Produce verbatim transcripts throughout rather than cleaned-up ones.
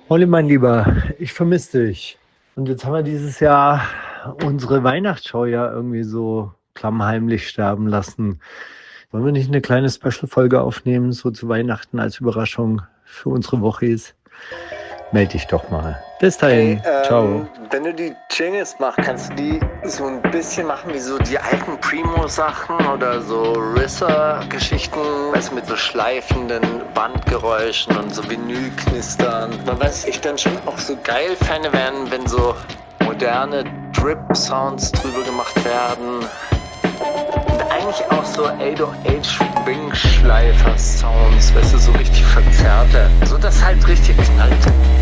Olli, mein Lieber, ich vermisse dich. Und jetzt haben wir dieses Jahr unsere Weihnachtsshow ja irgendwie so klammheimlich sterben lassen. Wollen wir nicht eine kleine Special-Folge aufnehmen, so zu Weihnachten als Überraschung für unsere Wochis? Meld dich doch mal. Bis Hey, dahin. Ciao. ähm, wenn du die Jingles machst, kannst du die so ein bisschen machen wie so die alten Primo-Sachen oder so Risser-Geschichten, weißt du, mit so schleifenden Bandgeräuschen und so Vinylknistern. Man weiß, ich dann schon auch so geil Fan werden, wenn so moderne Drip-Sounds drüber gemacht werden. Und eigentlich auch so acht oh acht Wing-Schleifer-Sounds, weißt du, so richtig verzerrte. So dass halt richtig knallt.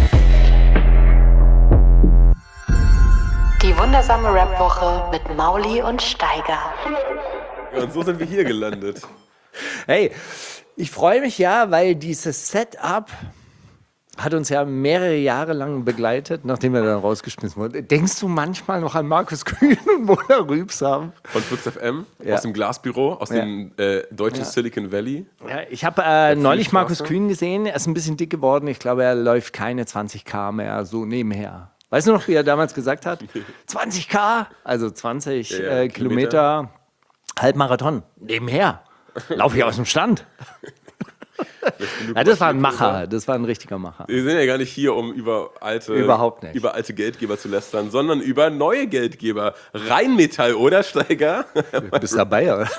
Die wundersame Rap-Woche mit Mauli und Steiger. Ja, und so sind wir hier gelandet. Hey, ich freue mich ja, weil dieses Setup hat uns ja mehrere Jahre lang begleitet, nachdem wir dann rausgeschmissen wurden. Denkst du manchmal noch an Markus Kühn und Mona Rübsam? Von Fritz F M, Ja. aus dem Glasbüro, aus Ja. dem äh, deutschen Ja. Silicon Valley. Ja, ich habe äh, neulich Friedstraße. Markus Kühn gesehen, er ist ein bisschen dick geworden. Ich glaube, er läuft keine zwanzig Kilometer mehr so nebenher. Weißt du noch, wie er damals gesagt hat? zwanzig Kilometer, also zwanzig Ja, ja, äh, Kilometer, Halbmarathon, nebenher. Laufe ich aus dem Stand. Ja, das war ein Macher, das war ein richtiger Macher. Wir sind ja gar nicht hier, um über alte, Überhaupt nicht. über alte Geldgeber zu lästern, sondern über neue Geldgeber. Rheinmetall, oder, Steiger? Du bist dabei, oder?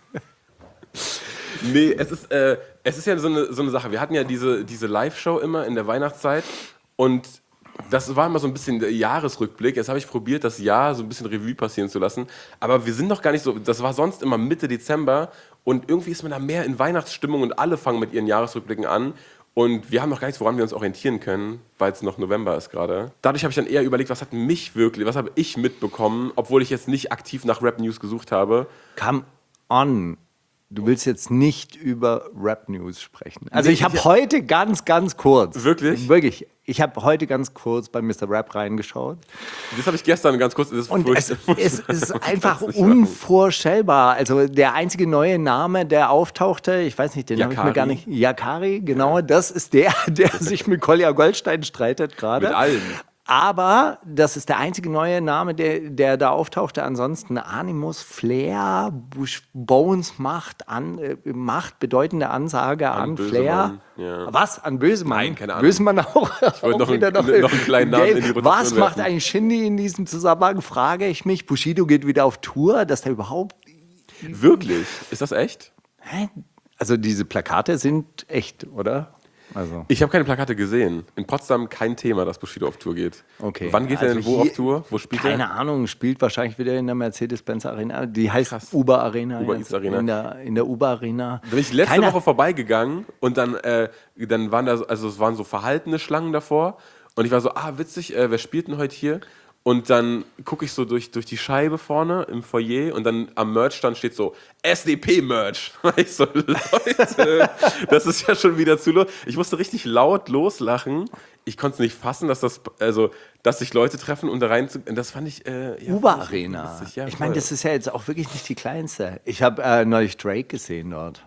Nee, es ist, äh, es ist ja so eine, so eine Sache. Wir hatten ja diese, diese Live-Show immer in der Weihnachtszeit und das war immer so ein bisschen der Jahresrückblick. Jetzt habe ich probiert, das Jahr so ein bisschen Revue passieren zu lassen. Aber wir sind noch gar nicht so, das war sonst immer Mitte Dezember und irgendwie ist man da mehr in Weihnachtsstimmung und alle fangen mit ihren Jahresrückblicken an. Und wir haben noch gar nichts, woran wir uns orientieren können, weil es noch November ist gerade. Dadurch habe ich dann eher überlegt, was hat mich wirklich, was habe ich mitbekommen, obwohl ich jetzt nicht aktiv nach Rap-News gesucht habe. Come on. Du willst jetzt nicht über Rap-News sprechen. Also Nee, ich habe ich- heute ganz, ganz kurz. Wirklich? Wirklich. Ich habe heute ganz kurz bei Mister Rap reingeschaut. Das habe ich gestern ganz kurz. Das ist Und es, furcht- es ist einfach Das nicht machen. unvorstellbar. Also der einzige neue Name, der auftauchte, ich weiß nicht, den habe ich mir Yakari. gar nicht. Yakari, genau. Das ist der, der sich mit Kolja Goldstein streitet gerade. Mit allen. Aber das ist der einzige neue Name, der, der da auftauchte. Ansonsten Animus, Flair, Bush Bones macht, an, äh, macht bedeutende Ansage an, An Flair. Bösemann, ja. Was? An Bösemann? Nein, keine Ahnung. Bösemann auch. Ich wollte noch einen- noch einen kleinen Namen in die Rotation Was macht werfen. eigentlich Shindy in diesem Zusammenhang? Frage ich mich. Bushido geht wieder auf Tour, dass der überhaupt. Wirklich? Ist das echt? Hä? Also diese Plakate sind echt, oder? Also. Ich habe keine Plakate gesehen. In Potsdam kein Thema, dass Bushido auf Tour geht. Okay. Wann geht er Also denn wo hier- auf Tour? Wo spielt Keine er? Ahnung, spielt wahrscheinlich wieder in der Mercedes-Benz Arena. Die heißt Krass. Uber Arena. Uber jetzt. Eats Arena. In der, in der Uber Arena. Da bin ich letzte Keiner- Woche vorbeigegangen und dann, äh, dann waren da, so- also es waren so verhaltene Schlangen davor und ich war so, ah witzig, äh, wer spielt denn heute hier? Und dann gucke ich so durch, durch die Scheibe vorne im Foyer und dann am Merchstand steht so S D P-Merch. Ich so, Leute, das ist ja schon wieder zu los. Ich musste richtig laut loslachen. Ich konnte es nicht fassen, dass das, also, dass sich Leute treffen und da rein zu. Das fand ich. Äh, ja, Uber fand ich Arena. witzig. Ja, ich meine, voll. das ist ja jetzt auch wirklich nicht die kleinste. Ich habe äh, neulich Drake gesehen dort.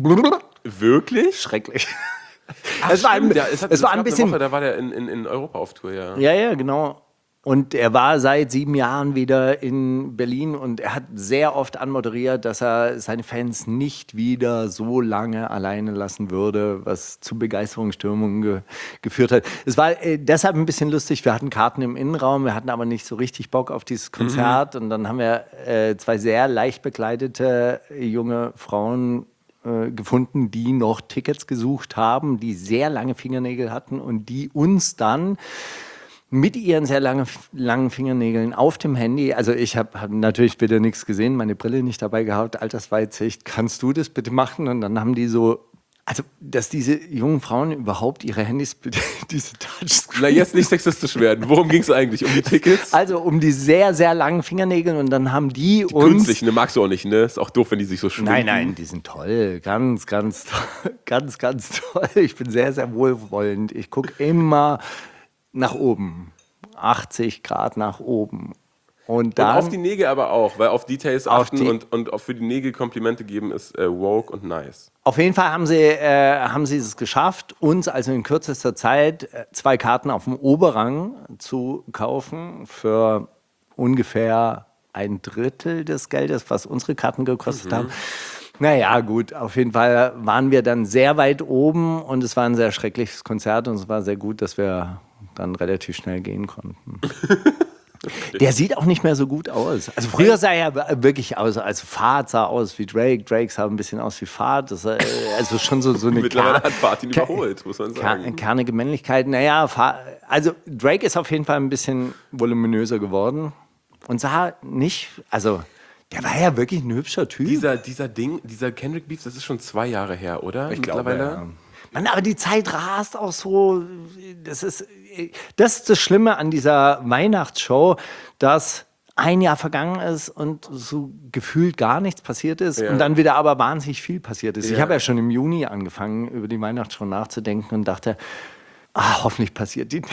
Wirklich? Schrecklich. Ach, es war ein, stimmt, ja, es, hat, es war gab ein eine bisschen. Woche, da war der in, in, in Europa auf Tour, ja. Ja, ja, genau. Und er war seit sieben Jahren wieder in Berlin und er hat sehr oft anmoderiert, dass er seine Fans nicht wieder so lange alleine lassen würde, was zu Begeisterungsstürmungen ge geführt hat. Es war äh, deshalb ein bisschen lustig. Wir hatten Karten im Innenraum, wir hatten aber nicht so richtig Bock auf dieses Konzert. Und dann haben wir äh, zwei sehr leicht bekleidete äh, junge Frauen äh, gefunden, die noch Tickets gesucht haben, die sehr lange Fingernägel hatten und die uns dann mit ihren sehr lange, langen Fingernägeln auf dem Handy, also ich habe hab natürlich wieder nichts gesehen, meine Brille nicht dabei gehabt, Altersweitsicht, kannst du das bitte machen? Und dann haben die so, also dass diese jungen Frauen überhaupt ihre Handys, diese Touchscreen, Na, jetzt nicht sexistisch werden. Worum ging es eigentlich? Um die Tickets? also um die sehr, sehr langen Fingernägel und dann haben die, uns... Künstlich, ne? Magst du auch nicht, ne? Ist auch doof, wenn die sich so schwingen. Nein, nein, die sind toll, ganz, ganz, toll, ganz, ganz toll. Ich bin sehr, sehr wohlwollend. Ich gucke immer nach oben, achtzig Grad nach oben. Und, dann, und auf die Nägel aber auch, weil auf Details Auf achten die- und, und auch für die Nägel Komplimente geben ist äh, woke und nice. Auf jeden Fall haben sie, äh, haben sie es geschafft, uns also in kürzester Zeit äh, zwei Karten auf dem Oberrang zu kaufen für ungefähr ein Drittel des Geldes, was unsere Karten gekostet haben. Naja, gut, auf jeden Fall waren wir dann sehr weit oben und es war ein sehr schreckliches Konzert und es war sehr gut, dass wir dann relativ schnell gehen konnten. Der sieht auch nicht mehr so gut aus. Also früher sah er wirklich aus, also Fahrt sah aus wie Drake, Drake sah ein bisschen aus wie Fahrt. Das, äh, also schon so, so eine Mittlerweile Ker- hat Fahrt ihn Ker- überholt, muss man Ker- sagen. kernige Männlichkeit. Naja, Fa- also Drake ist auf jeden Fall ein bisschen voluminöser geworden und sah nicht, also der war ja wirklich ein hübscher Typ. Dieser, dieser Ding, dieser Kendrick Beef, das ist schon zwei Jahre her, oder? Ich glaube, Mittlerweile? ja. Mann, aber die Zeit rast auch so. Das ist, das ist das Schlimme an dieser Weihnachtsshow, dass ein Jahr vergangen ist und so gefühlt gar nichts passiert ist Ja. und dann wieder aber wahnsinnig viel passiert ist. Ich Ja. habe ja schon im Juni angefangen, über die Weihnachtsshow nachzudenken und dachte, ah, hoffentlich passiert die.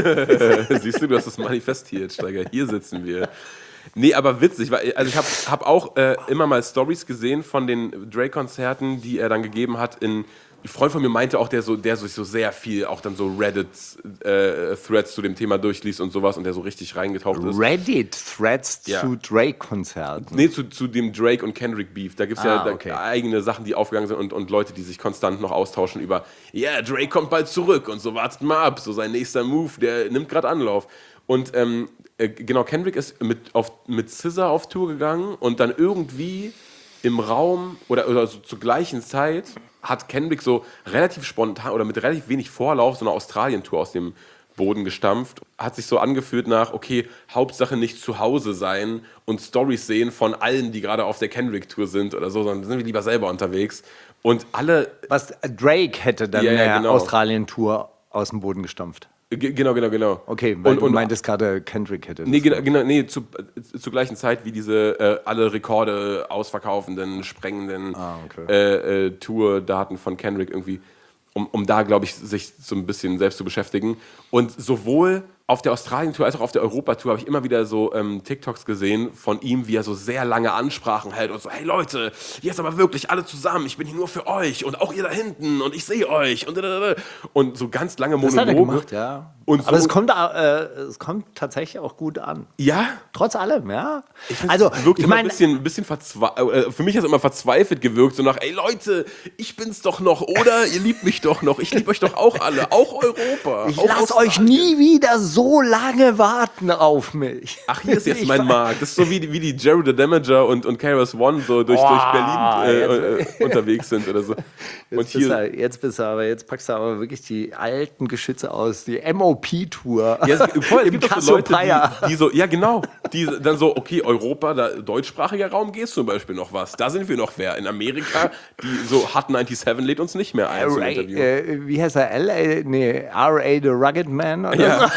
Siehst du, du hast es manifestiert, Steiger. Hier sitzen wir. Nee, aber witzig, weil also ich habe hab auch äh, immer mal Stories gesehen von den Drake-Konzerten, die er dann gegeben hat in. Ein Freund von mir meinte auch, der so, der sich so sehr viel auch dann so Reddit-Threads zu dem Thema durchliest und sowas und der so richtig reingetaucht ist. Reddit-Threads Ja. zu Drake-Konzerten. Nee, zu, zu dem Drake und Kendrick Beef. Da gibt es ja Ah, da, okay. eigene Sachen, die aufgegangen sind und, und Leute, die sich konstant noch austauschen über, ja, yeah, Drake kommt bald zurück und so, wartet mal ab, so sein nächster Move, der nimmt gerade Anlauf. Und ähm, äh, genau, Kendrick ist mit, auf, mit S Z A auf Tour gegangen und dann irgendwie im Raum oder, oder so zur gleichen Zeit hat Kendrick so relativ spontan oder mit relativ wenig Vorlauf so eine Australien-Tour aus dem Boden gestampft. Hat sich so angefühlt nach, okay, Hauptsache nicht zu Hause sein und Storys sehen von allen, die gerade auf der Kendrick-Tour sind oder so, sondern sind wir lieber selber unterwegs. Und alle, Was Drake hätte dann Ja, ja, eine genau. Australien-Tour aus dem Boden gestampft. G- genau, genau, genau. Okay, weil und, du und meintest gerade, Kendrick hätte das Nee, genau, gemacht. genau nee zu, äh, zur gleichen Zeit wie diese äh, alle Rekorde ausverkaufenden, sprengenden Ah, okay. äh, äh, Tour-Daten von Kendrick irgendwie, um, um da, glaube ich, sich so ein bisschen selbst zu beschäftigen. Und sowohl auf der Australien-Tour als auch auf der Europa-Tour habe ich immer wieder so ähm, TikToks gesehen von ihm, wie er so sehr lange Ansprachen hält und so, hey Leute, jetzt aber wirklich alle zusammen, ich bin hier nur für euch und auch ihr da hinten und ich sehe euch und und so ganz lange Das Monologe. hat er gemacht, ja. Und Aber so- es kommt, äh, es kommt tatsächlich auch gut an. Ja, Trotz allem, ja. Also, wirkt ich immer meine, ein bisschen, ein bisschen verzweifelt. Äh, für mich hat es immer verzweifelt gewirkt, so nach, ey Leute, ich bin's doch noch, oder? Ihr liebt mich doch noch. Ich liebe euch doch auch alle, auch Europa. ich auch lasse euch Australien. nie wieder so lange warten auf mich. Ach, hier ist jetzt Ich mein weiß- Markt. Das ist so wie, die- wie die Jerry the Damager und, und K R S One so durch, Oh, durch Berlin äh, äh, unterwegs sind oder so. Und Jetzt bist, hier. du, jetzt bist du aber, jetzt packst du aber wirklich die alten Geschütze aus, die M O P-Tour. Ja, es, voll, es Im gibt doch so Leute, Cassiopeia. die, die so, ja genau, die dann so, okay, Europa, da, deutschsprachiger Raum geht zum Beispiel noch was. Da sind wir noch wer. In Amerika, die so Hot siebenundneunzig lädt uns nicht mehr ein zum R A, Interview. äh, wie heißt er? L A? Nee, R A The Rugged Man oder Ja.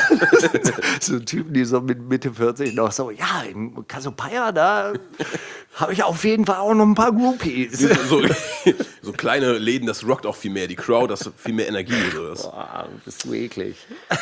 so. So Typen, die so mit Mitte vierzig noch so, ja, in Cassiopeia, da habe ich auf jeden Fall auch noch ein paar Groupies. so, so, so kleine Läden, das rockt auch viel mehr. Die Crowd, das hat viel mehr Energie. So das. Boah, bist du eklig.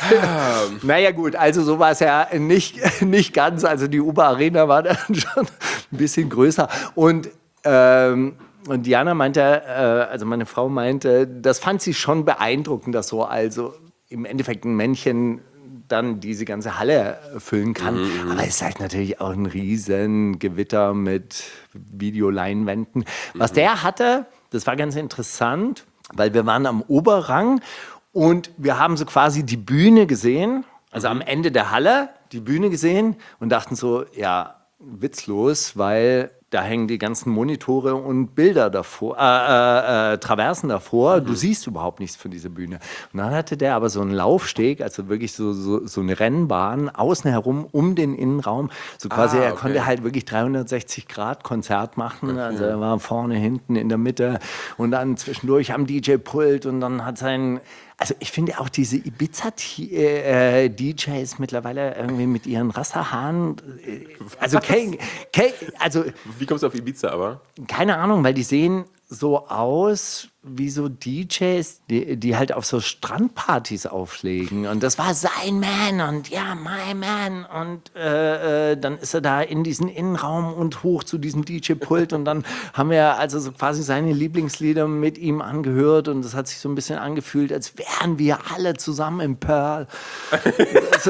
Naja gut, also so war es ja nicht, nicht ganz. Also die Uber Arena war dann schon ein bisschen größer. Und, ähm, und Diana meinte, äh, also meine Frau meinte, das fand sie schon beeindruckend, dass so also im Endeffekt ein Männchen dann diese ganze Halle füllen kann. Mhm, Aber es ist halt natürlich auch ein riesen Gewitter mit Videoleinwänden. Was der hatte, das war ganz interessant, weil wir waren am Oberrang und wir haben so quasi die Bühne gesehen, also am Ende der Halle die Bühne gesehen und dachten so, ja, witzlos, weil da hängen die ganzen Monitore und Bilder davor, äh, äh, äh, Traversen davor. Du siehst überhaupt nichts von dieser Bühne. Und dann hatte der aber so einen Laufsteg, also wirklich so, so, so eine Rennbahn außen herum um den Innenraum. So quasi, Ah, er okay. konnte halt wirklich dreihundertsechzig Grad Konzert machen. Also er war vorne, hinten, in der Mitte und dann zwischendurch am D J-Pult und dann hat sein... Also ich finde auch diese Ibiza-D Js mittlerweile irgendwie mit ihren Rasterhaaren, äh, also, kein, kein, also Wie kommst du auf Ibiza aber? keine Ahnung, weil die sehen so aus wie so D Js, die, die halt auf so Strandpartys auflegen. Und das war sein Man und ja, my Man. Und äh, äh, dann ist er da in diesen Innenraum und hoch zu diesem D J-Pult. Und dann haben wir also so quasi seine Lieblingslieder mit ihm angehört. Und das hat sich so ein bisschen angefühlt, als wären wir alle zusammen im Pearl. Also,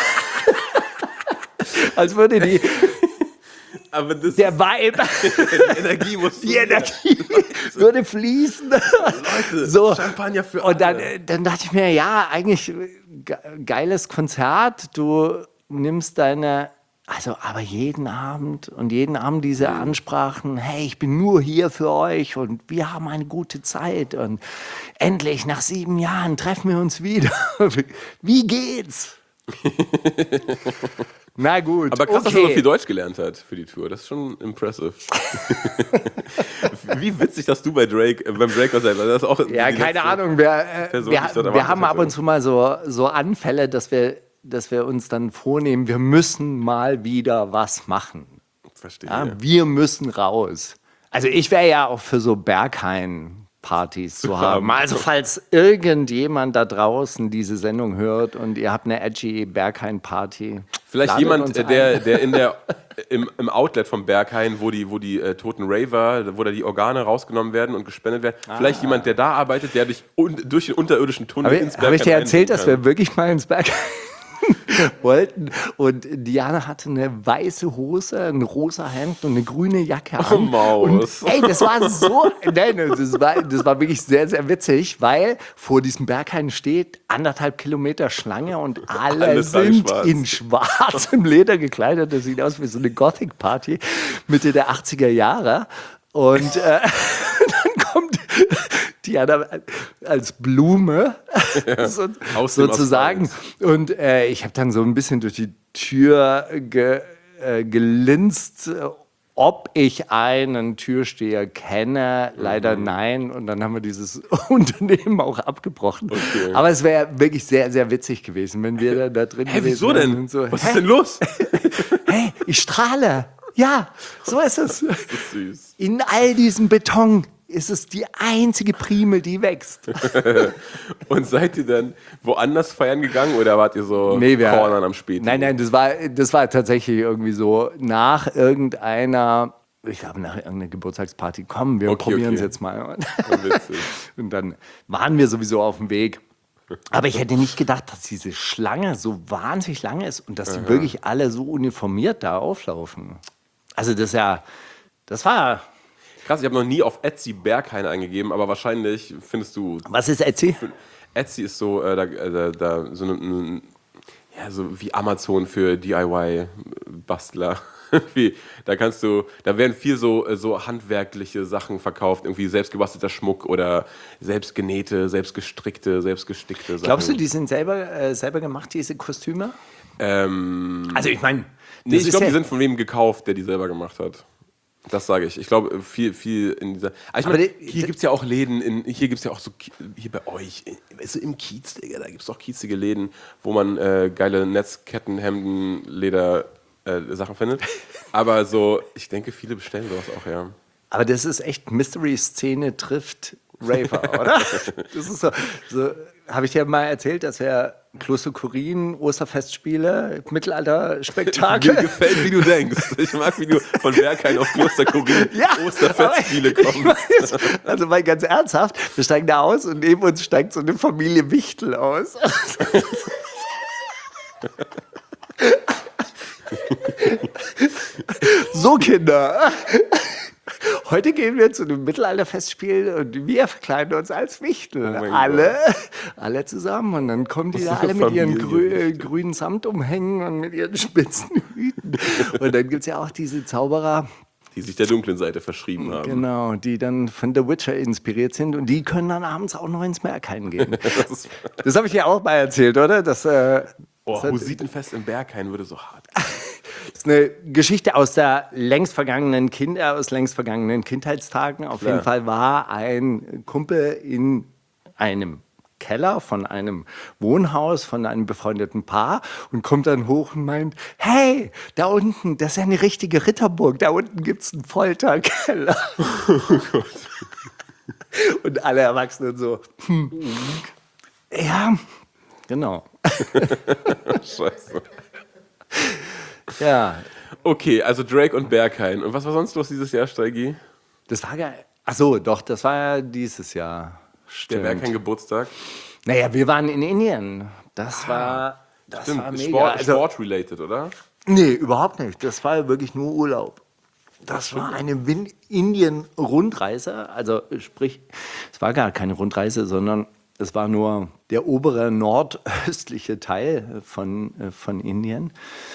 als würde die... Aber das Der Vibe, die Energie muss die Energie würde fließen. Leute, So. Champagner für Und dann, alle. äh, dann dachte ich mir, ja, eigentlich ge- geiles Konzert. Du nimmst deine, also aber jeden Abend und jeden Abend diese Ansprachen, hey, ich bin nur hier für euch und wir haben eine gute Zeit und endlich nach sieben Jahren treffen wir uns wieder. Wie geht's? Na gut, Aber krass, dass er okay. so viel Deutsch gelernt hat für die Tour. Das ist schon impressive. Wie witzig, dass du bei Drake, äh, beim Drake was das ist auch Ja, die keine letzte Ahnung. Wir, äh, Person, wir, die ich dort wir erwartet haben ab hätte. und zu mal so, so Anfälle, dass wir, dass wir uns dann vornehmen, wir müssen mal wieder was machen. Verstehe. Ja, wir müssen raus. Also ich wäre ja auch für so Berghain-Partys zu haben. Also falls irgendjemand da draußen diese Sendung hört und ihr habt eine edgy Berghain-Party. Vielleicht ladet jemand, uns äh, ein. der, der in der im, im Outlet vom Berghain, wo die, wo die äh, toten Raver, wo da die Organe rausgenommen werden und gespendet werden. Vielleicht jemand, der da arbeitet, der durch, un, durch den unterirdischen Tunnel Habe ins ich, Berghain hab ich dir erzählt, reingehen dass kann. wir wirklich mal ins Berg wollten und Diana hatte eine weiße Hose, ein rosa Hemd und eine grüne Jacke an. Oh, Maus. Und ey, das war so, nein, das war, das war wirklich sehr, sehr witzig, weil vor diesem Berghain steht anderthalb Kilometer Schlange und alle Alle tragen sind schwarz. in schwarzem Leder gekleidet. Das sieht aus wie so eine Gothic-Party Mitte der achtziger Jahre. Und äh, dann kommt Diana als Blume so, Aus dem sozusagen. Und äh, ich habe dann so ein bisschen durch die Tür ge, äh, gelinst, äh, ob ich einen Türsteher kenne. Leider nein. Und dann haben wir dieses Unternehmen auch abgebrochen. Okay. Aber es wäre wirklich sehr, sehr witzig gewesen, wenn wir da, da drin Hä, wieso gewesen wären denn? und so, Was hä? ist denn los? Hey, ich strahle. Ja, so ist es. Süß. In all diesem Beton ist es die einzige Primel, die wächst. Und seid ihr dann woanders feiern gegangen oder wart ihr so Nee, wir- Cornern am Späti? Nein, nein, das war, das war tatsächlich irgendwie so nach irgendeiner, ich glaube nach irgendeiner Geburtstagsparty, komm, wir Okay, probieren es okay. jetzt mal. Und, Witzig. und dann waren wir sowieso auf dem Weg. Aber ich hätte nicht gedacht, dass diese Schlange so wahnsinnig lang ist und dass die wirklich alle so uniformiert da auflaufen. Also das ist ja, das war, Krass, ich habe noch nie auf Etsy Berghain eingegeben, aber wahrscheinlich findest du. was ist Etsy? Etsy ist so, äh, da, äh, da, da so, ein, ja, so wie Amazon für D I Y-Bastler. Wie, da kannst du, da werden viel so, äh, so handwerkliche Sachen verkauft, irgendwie selbstgebastelter Schmuck oder selbstgenähte, selbstgestrickte, selbstgestickte Sachen. Glaubst du, die sind selber, äh, selber gemacht, diese Kostüme? Ähm, Also ich meine, nee, ich glaube, ja, die sind von wem gekauft, der die selber gemacht hat. Das sage ich. Ich glaube, viel, viel in dieser. Aber ich Aber meine, die- hier gibt es ja auch Läden, in, hier gibt es ja auch so, Ki- hier bei euch, weißt du, im Kiez, Digga, da gibt es auch kiezige Läden, wo man äh, geile Netzketten, Hemden, Leder, äh, Sachen findet. Aber so, ich denke, viele bestellen sowas auch, ja. aber das ist echt Mystery-Szene trifft Raver, oder? Das ist so, so habe ich dir mal erzählt, dass wir Kloster Kurin, Osterfestspiele, Mir Mittelalter-Spektakel. gefällt, wie du denkst. Ich mag, wie du von Berghain auf Kloster Kurin Ja, Osterfestspiele aber ich kommst. weiß, also mal ganz ernsthaft, wir steigen da aus und neben uns steigt so eine Familie Wichtel aus. So, Kinder. Heute gehen wir zu einem Mittelalterfestspiel und wir verkleiden uns als Wichtel. mein alle, alle zusammen. Und dann kommen die Was da ist eine alle mit ihren Familie, grü Wichtel? grünen Samtumhängen und mit ihren spitzen Hüten. Und dann gibt es ja auch diese Zauberer, Die sich der dunklen Seite verschrieben haben. genau, die dann von The Witcher inspiriert sind und die können dann abends auch noch ins Berghain gehen. Das, Das habe ich dir auch mal erzählt, oder? Das, äh, oh, das hat- Hussitenfest im Berghain würde so hart. Das ist eine Geschichte aus der längst vergangenen kind, äh, aus längst vergangenen Kindheitstagen. Auf Klar. jeden Fall war ein Kumpel in einem Keller von einem Wohnhaus von einem befreundeten Paar und kommt dann hoch und meint, hey, da unten, das ist ja eine richtige Ritterburg, da unten gibt es einen Folterkeller. Und alle Erwachsenen so, hm. Ja, genau. Scheiße. Ja, Okay, also Drake und Berghain. Und was war sonst los dieses Jahr, Steigi? das war geil. Ach so, doch, das war ja dieses Jahr. Der Stimmt. Berghain Geburtstag. Naja, wir waren in Indien. Das war, das Stimmt, war mega. Sport, Also, Sport-related, oder? nee, überhaupt nicht. Das war ja wirklich nur Urlaub. Das war eine Win- Indien-Rundreise. Also sprich, es war gar keine Rundreise, sondern es war nur der obere nordöstliche Teil von, äh, von Indien.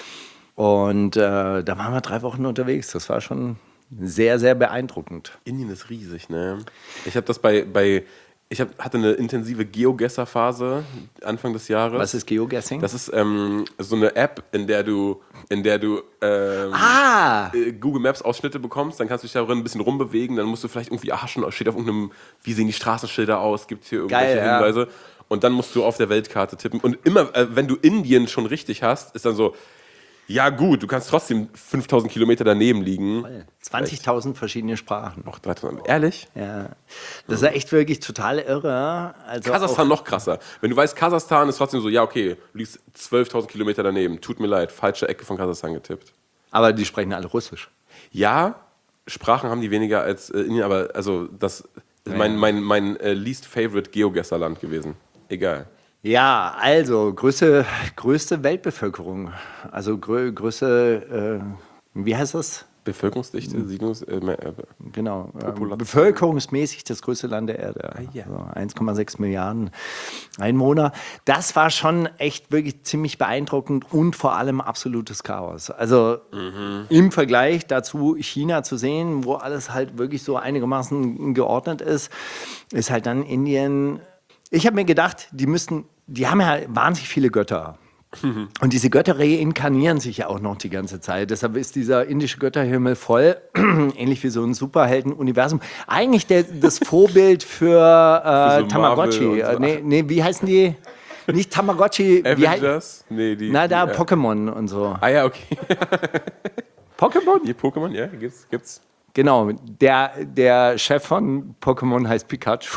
Und äh, da waren wir drei Wochen unterwegs. Das war schon sehr, sehr beeindruckend. Indien ist riesig, ne? Ich habe das bei, bei ich hab, hatte eine intensive Geogesser-Phase Anfang des Jahres. Was ist Geoguessing? Das ist ähm, so eine App, in der du, in der du ähm, Ah! äh, Google Maps Ausschnitte bekommst, dann kannst du dich darin ein bisschen rumbewegen, dann musst du vielleicht irgendwie, ah, schon steht auf irgendeinem, wie sehen die Straßenschilder aus, gibt es hier irgendwelche Geil, ja. Hinweise. Und dann musst du auf der Weltkarte tippen. Und immer, äh, wenn du Indien schon richtig hast, ist dann so, ja gut, du kannst trotzdem fünftausend Kilometer daneben liegen. zwanzigtausend verschiedene Sprachen. Auch dreitausend. Ehrlich? Ja. Das ist echt wirklich total irre. Also Kasachstan auch, noch krasser. Wenn du weißt, Kasachstan ist trotzdem so, ja okay, du liegst zwölftausend Kilometer daneben. Tut mir leid, falsche Ecke von Kasachstan getippt. aber die sprechen alle Russisch. Ja, Sprachen haben die weniger als äh, Indien, aber also das ist mein, mein, mein äh, least favorite Geogesser-Land gewesen. Egal. Ja, also größte, größte Weltbevölkerung. Also grö, größte, äh, wie heißt das? Bevölkerungsdichte, Siedlungs... Äh, äh, Genau, ähm, Population. bevölkerungsmäßig das größte Land der Erde. ja. Also eins Komma sechs Milliarden Einwohner. Das war schon echt wirklich ziemlich beeindruckend und vor allem absolutes Chaos. Also im Vergleich dazu China zu sehen, wo alles halt wirklich so einigermaßen geordnet ist, ist halt dann Indien. Ich habe mir gedacht, die müssten, die haben ja wahnsinnig viele Götter. Und diese Götter reinkarnieren sich ja auch noch die ganze Zeit. Deshalb ist dieser indische Götterhimmel voll, ähnlich wie so ein Superhelden-Universum. Eigentlich der, das Vorbild für, äh, Für so Tamagotchi. Marvel und so. Nee, nee, wie heißen die? Nicht Tamagotchi. Wie hei- Avengers? Nee, die... Na, da die, äh, Pokémon und so. Ah ja, okay. Pokémon? Die Pokémon, ja, gibt's, gibt's. Genau, der, der Chef von Pokémon heißt Pikachu.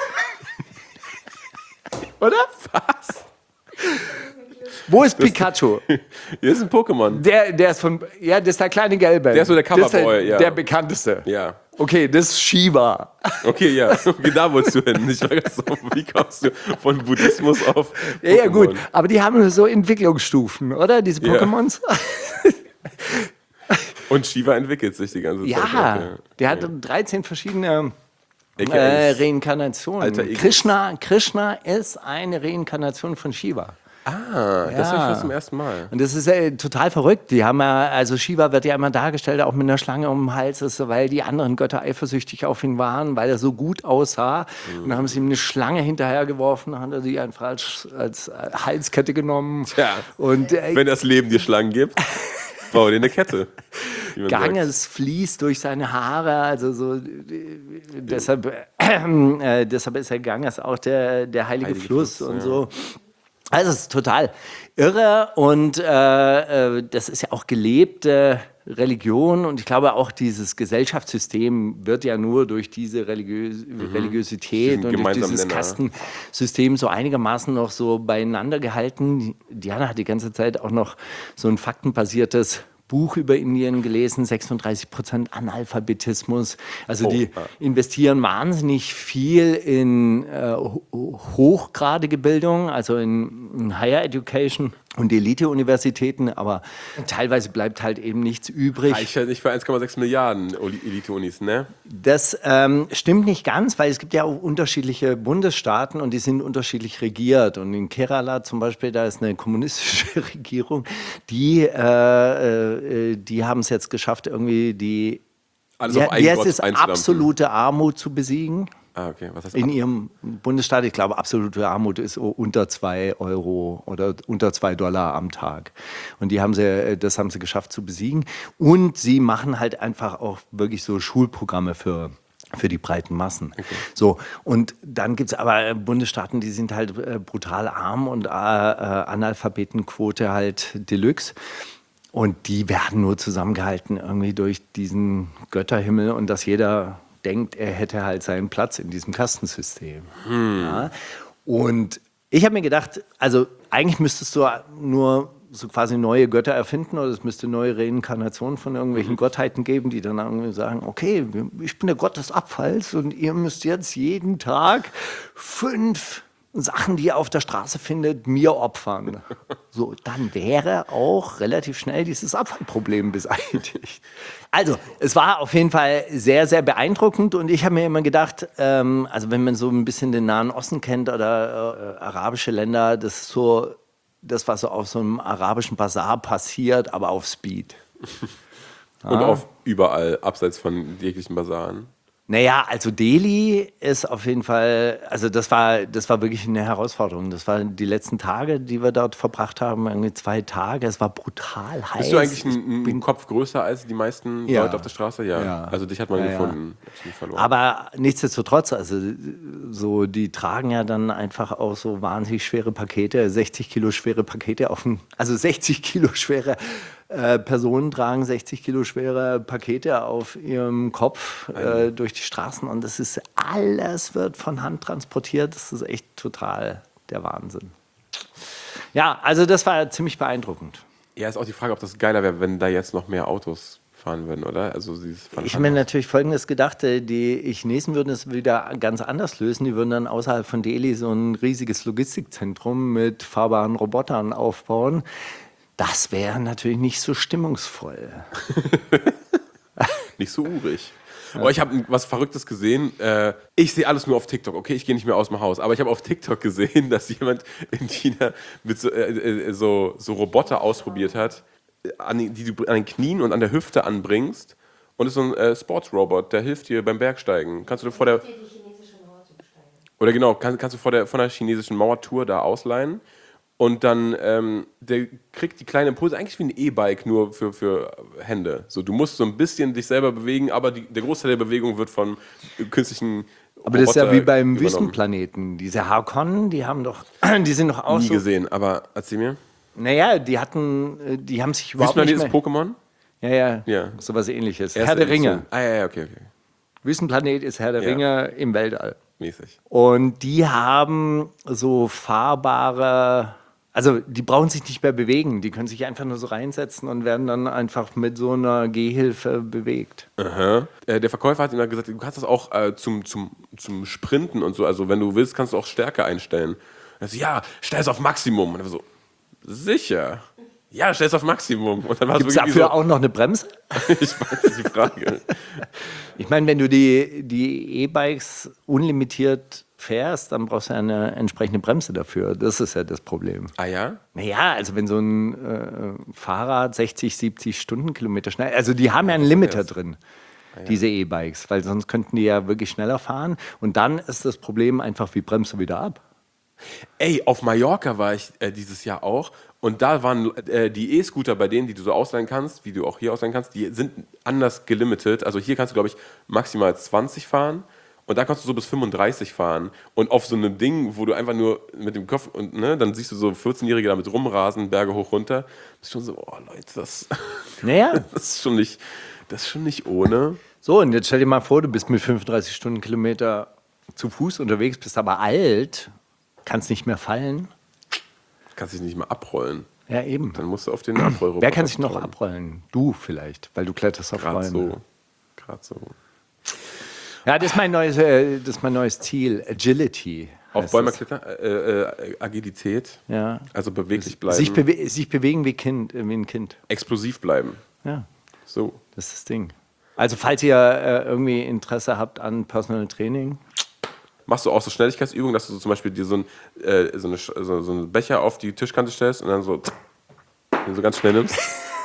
Oder? Was? Wo ist Pikachu? Hier ist ein Pokémon. Der, der ist von, ja, das ist der kleine Gelbe. Der ist so der Das ist Coverboy, ja. Der bekannteste. Ja. Okay, das ist Shiva. Okay, ja. Okay, da wolltest du hin. Ich war ganz so, wie kommst du von Buddhismus auf Ja, ja, gut. Pokémon? Aber die haben so Entwicklungsstufen, oder? Diese Ja. Pokémons. Und Shiva entwickelt sich die ganze Zeit. Ja, Okay. der hat dreizehn verschiedene A K As. äh, Reinkarnationen. Alter Egos. Krishna, Krishna ist eine Reinkarnation von Shiva. Ah, das höre ich jetzt zum ersten Mal. Und das ist äh, total verrückt. Die haben ja, also Shiva wird ja immer dargestellt, auch mit einer Schlange um den Hals, ist, so, weil die anderen Götter eifersüchtig auf ihn waren, weil er so gut aussah. Mhm. Und dann haben sie ihm eine Schlange hinterhergeworfen, dann hat er die einfach als, als äh, Halskette genommen. Tja, Und äh, wenn das Leben dir Schlangen gibt, bau dir eine Kette. wie man sagt. Ganges fließt durch seine Haare, also so äh, deshalb, äh, deshalb ist der Ganges auch der, der heilige, Heilige Fluss, Fluss, und ja. so. Also es ist total irre und äh, äh, das ist ja auch gelebte Religion und ich glaube auch dieses Gesellschaftssystem wird ja nur durch diese Religiö Religiosität Diesen und durch gemeinsamen dieses Nenner. Kastensystem so einigermaßen noch so beieinander gehalten. Diana hat die ganze Zeit auch noch so ein faktenbasiertes Buch über Indien gelesen, sechsunddreißig Prozent Analphabetismus. Also Oh, die ja. investieren wahnsinnig viel in äh, ho- hochgradige Bildung, also in, in Higher Education und Elite-Universitäten, aber teilweise bleibt halt eben nichts übrig. Reicht halt nicht für eins Komma sechs Milliarden Oli- Elite-Unis, ne? Das ähm, stimmt nicht ganz, weil es gibt ja auch unterschiedliche Bundesstaaten und die sind unterschiedlich regiert. Und in Kerala zum Beispiel, da ist eine kommunistische Regierung, die, äh, äh, die haben es jetzt geschafft, irgendwie die Alles ja, auf einen wie heißt Gott es, einzudampfen. absolute Armut zu besiegen. Ah, okay. Was heißt In ab- ihrem Bundesstaat, ich glaube, absolute Armut ist so unter zwei Euro oder unter zwei Dollar am Tag. Und die haben sie, das haben sie geschafft zu besiegen. Und sie machen halt einfach auch wirklich so Schulprogramme für, für die breiten Massen. So, und dann gibt es aber Bundesstaaten, die sind halt äh, brutal arm und äh, äh, Analphabetenquote halt Deluxe. Und die werden nur zusammengehalten irgendwie durch diesen Götterhimmel und dass jeder denkt, er hätte halt seinen Platz in diesem Kastensystem. Hm. Ja. Und ich habe mir gedacht, also eigentlich müsstest du nur so quasi neue Götter erfinden oder es müsste neue Reinkarnationen von irgendwelchen Gottheiten geben, die dann irgendwie sagen, okay, ich bin der Gott des Abfalls und ihr müsst jetzt jeden Tag fünf Sachen, die ihr auf der Straße findet, mir opfern. So, dann wäre auch relativ schnell dieses Abfallproblem beseitigt. Also, es war auf jeden Fall sehr, sehr beeindruckend und ich habe mir immer gedacht, ähm, also wenn man so ein bisschen den Nahen Osten kennt oder äh, arabische Länder, das ist so das, was so auf so einem arabischen Basar passiert, aber auf Speed. Und auf überall, abseits von jeglichen Basaren. Naja, also Delhi ist auf jeden Fall, also das war, das war wirklich eine Herausforderung. Das waren die letzten Tage, die wir dort verbracht haben, irgendwie zwei Tage. Es war brutal heiß. Bist du eigentlich ein, ein Kopf größer als die meisten Ja. Leute auf der Straße? Ja. Ja. Also dich hat man Ja, gefunden. Hab's nicht verloren. Aber nichtsdestotrotz, also so, die tragen ja dann einfach auch so wahnsinnig schwere Pakete, sechzig Kilo schwere Pakete auf dem, also sechzig Kilo schwere äh, Personen tragen sechzig Kilo schwere Pakete auf ihrem Kopf äh, durch die Straßen und das ist, alles wird von Hand transportiert. Das ist echt total der Wahnsinn. Ja, also das war ziemlich beeindruckend. Ja, ist auch die Frage, ob das geiler wäre, wenn da jetzt noch mehr Autos fahren würden, oder? Also dieses von Ich Hand habe mir aus. natürlich Folgendes gedacht, äh, die Chinesen würden es wieder ganz anders lösen. Die würden dann außerhalb von Delhi so ein riesiges Logistikzentrum mit fahrbaren Robotern aufbauen. Das wäre natürlich nicht so stimmungsvoll. Nicht so urig. Aber ich habe was Verrücktes gesehen. Äh, ich sehe alles nur auf TikTok. Okay, ich gehe nicht mehr aus dem Haus. Aber ich habe auf TikTok gesehen, dass jemand in China mit so, äh, äh, so, so Roboter ausprobiert hat, an, die die du an den Knien und an der Hüfte anbringst. Und es ist so ein äh, Sportsrobot, der hilft dir beim Bergsteigen. Kannst du dir vor der Oder genau, kann, kannst du vor der, von der chinesischen Mauertour da ausleihen. Und dann, ähm, der kriegt die kleinen Impulse, eigentlich wie ein E-Bike, nur für, für Hände. So, du musst so ein bisschen dich selber bewegen, aber die, der Großteil der Bewegung wird von künstlichen Aber das ist ja Roboter wie beim übernommen. Wüstenplaneten. Diese Harkonnen, die haben doch, die sind doch auch Nie so. gesehen, aber erzähl mir. Naja, die hatten, äh, die haben sich überhaupt Wüstenplanet nicht ist mehr. Pokémon? Ja, ja, Ja. sowas ähnliches. Erste Herr der Edition. Ringe. Ah, ja, ja, okay, okay. Wüstenplanet ist Herr der Ja. Ringe im Weltall. Mäßig. Und die haben so fahrbare, also die brauchen sich nicht mehr bewegen, die können sich einfach nur so reinsetzen und werden dann einfach mit so einer Gehhilfe bewegt. Aha. Äh, der Verkäufer hat ihm dann gesagt, du kannst das auch äh, zum, zum, zum Sprinten und so, also wenn du willst, kannst du auch Stärke einstellen. Er so, ja, stell es auf Maximum. Und er so, sicher. Ja, stell es auf Maximum. Und dann war es Gibt es wirklich dafür so, auch noch eine Bremse? ich weiß nicht, die Frage. Ich meine, wenn du die, die E-Bikes unlimitiert fährst, dann brauchst du ja eine entsprechende Bremse dafür. Das ist ja das Problem. Ah ja? Naja, also wenn so ein äh, Fahrrad sechzig, siebzig Stundenkilometer schnell, also die haben ja einen Limiter drin, diese E-Bikes, weil sonst könnten die ja wirklich schneller fahren. Und dann ist das Problem einfach, wie bremst du wieder ab? Ey, auf Mallorca war ich äh, dieses Jahr auch und da waren äh, die E-Scooter bei denen, die du so ausleihen kannst, wie du auch hier ausleihen kannst, die sind anders gelimitet. Also hier kannst du, glaube ich, maximal zwanzig fahren und da kannst du so bis fünfunddreißig fahren. Und auf so einem Ding, wo du einfach nur mit dem Kopf und ne, dann siehst du so vierzehnjährige damit rumrasen, Berge hoch runter, bist schon so, oh Leute, das, Naja, das ist schon nicht, das ist schon nicht ohne. so und jetzt stell dir mal vor, du bist mit fünfunddreißig Stundenkilometer zu Fuß unterwegs, bist aber alt, kannst nicht mehr fallen. Kannst dich nicht mehr abrollen. Ja, eben. Dann musst du auf den Abrollroboter. Wer kann sich noch trauen. abrollen? Du vielleicht, weil du kletterst auf Gerade Bäume. so. Gerade so. Ja, das ist mein neues, äh, das ist mein neues Ziel. Agility. Auf heißt Bäume das. klettern, äh, äh, Agilität, Ja. also beweglich bleiben, Sich, bewe sich bewegen wie, kind, äh, wie ein Kind. explosiv bleiben. Ja, So. das ist das Ding. Also, falls ihr äh, irgendwie Interesse habt an Personal Training, Machst du auch so Schnelligkeitsübungen, dass du so zum Beispiel dir so, ein, äh, so, eine, Sch- so, so einen Becher auf die Tischkante stellst und dann so, den so ganz schnell nimmst?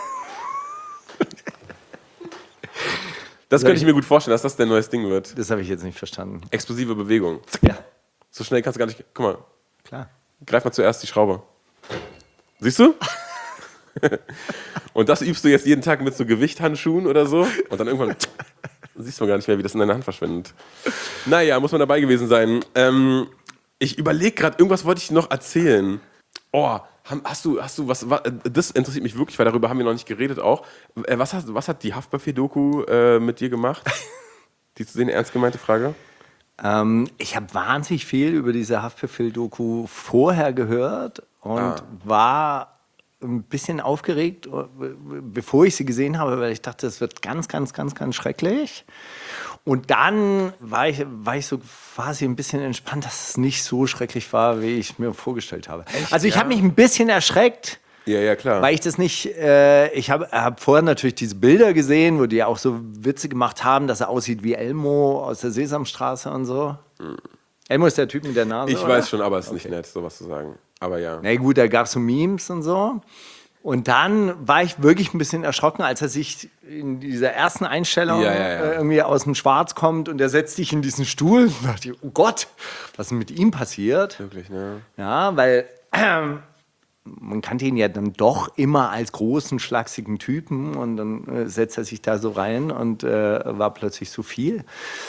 Das könnte ich mir gut vorstellen, dass das dein neues Ding wird. das habe ich jetzt nicht verstanden. Explosive Bewegung. Ja, So schnell kannst du gar nicht. Guck mal, klar. greif mal zuerst die Schraube. Siehst du? Und das übst du jetzt jeden Tag mit so Gewichthandschuhen oder so. Und dann irgendwann siehst du gar nicht mehr, wie das in deiner Hand verschwindet. Naja, muss man dabei gewesen sein. Ähm, ich überlege gerade, irgendwas wollte ich noch erzählen. Oh, ham- hast du, hast du was, wa- das interessiert mich wirklich, weil darüber haben wir noch nicht geredet auch. Äh, Was, hast, was hat die Haftbefehl-Doku äh, mit dir gemacht? Die zu sehen, ernst gemeinte Frage? Ähm, ich habe wahnsinnig viel über diese Haftbefehl-Doku vorher gehört und Ah. war ein bisschen aufgeregt, bevor ich sie gesehen habe, weil ich dachte, das wird ganz, ganz, ganz, ganz schrecklich. Und dann war ich, war ich so quasi ein bisschen entspannt, dass es nicht so schrecklich war, wie ich mir vorgestellt habe. Also ich Ja? habe mich ein bisschen erschreckt, Ja, ja, klar. weil ich das nicht, äh, ich habe hab vorher natürlich diese Bilder gesehen, wo die auch so Witze gemacht haben, dass er aussieht wie Elmo aus der Sesamstraße und so. Mhm. Elmo ist der Typ mit der Nase, ich oder? weiß schon, aber es ist nicht nett, sowas zu sagen. Aber ja. Na gut, da gab es so Memes und so. Und dann war ich wirklich ein bisschen erschrocken, als er sich in dieser ersten Einstellung Ja, ja, ja. Äh, irgendwie aus dem Schwarz kommt und er setzt sich in diesen Stuhl. Und dachte ich, oh Gott, was ist mit ihm passiert? Wirklich, ne? Ja, weil ähm, man kannte ihn ja dann doch immer als großen, schlachsigen Typen und dann äh, setzt er sich da so rein und äh, war plötzlich so viel.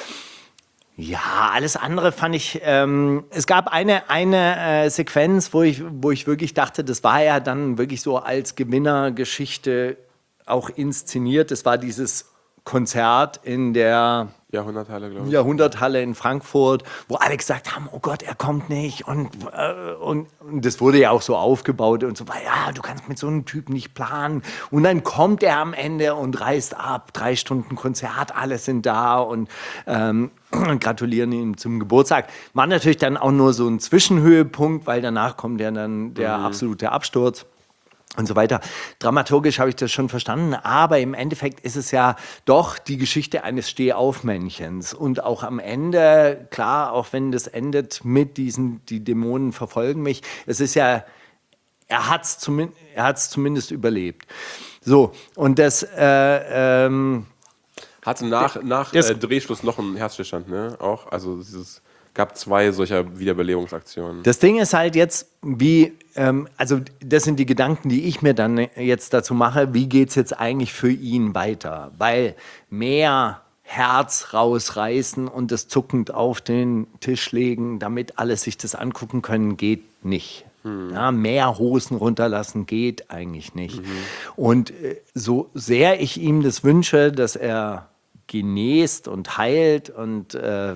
Ja, alles andere fand ich, ähm, es gab eine, eine äh, Sequenz, wo ich, wo ich wirklich dachte, das war ja dann wirklich so als Gewinnergeschichte auch inszeniert. Das war dieses Konzert in der Jahrhunderthalle, glaube ich. Jahrhunderthalle in Frankfurt, wo alle gesagt haben, oh Gott, er kommt nicht. Und, äh, und, und das wurde ja auch so aufgebaut und so, ja, du kannst mit so einem Typ nicht planen. Und dann kommt er am Ende und reist ab, drei Stunden Konzert, alle sind da und ähm, gratulieren ihm zum Geburtstag. War natürlich dann auch nur so ein Zwischenhöhepunkt, weil danach kommt ja dann der Mhm. absolute Absturz. Und so weiter. Dramaturgisch habe ich das schon verstanden, aber im Endeffekt ist es ja doch die Geschichte eines Stehaufmännchens. Und auch am Ende, klar, auch wenn das endet mit diesen, die Dämonen verfolgen mich, es ist ja, er hat es zumin- er hat's zumindest überlebt. So, und das, äh, ähm, Hatte nach, nach das- äh, Drehschluss noch einen Herzstillstand, ne? Auch, also es gab zwei solcher Wiederbelebungsaktionen. Das Ding ist halt jetzt, wie, ähm, also das sind die Gedanken, die ich mir dann jetzt dazu mache, wie geht es jetzt eigentlich für ihn weiter? Weil mehr Herz rausreißen und das zuckend auf den Tisch legen, damit alle sich das angucken können, geht nicht. Ja, mehr Hosen runterlassen geht eigentlich nicht. Und äh, so sehr ich ihm das wünsche, dass er genäst und heilt und äh,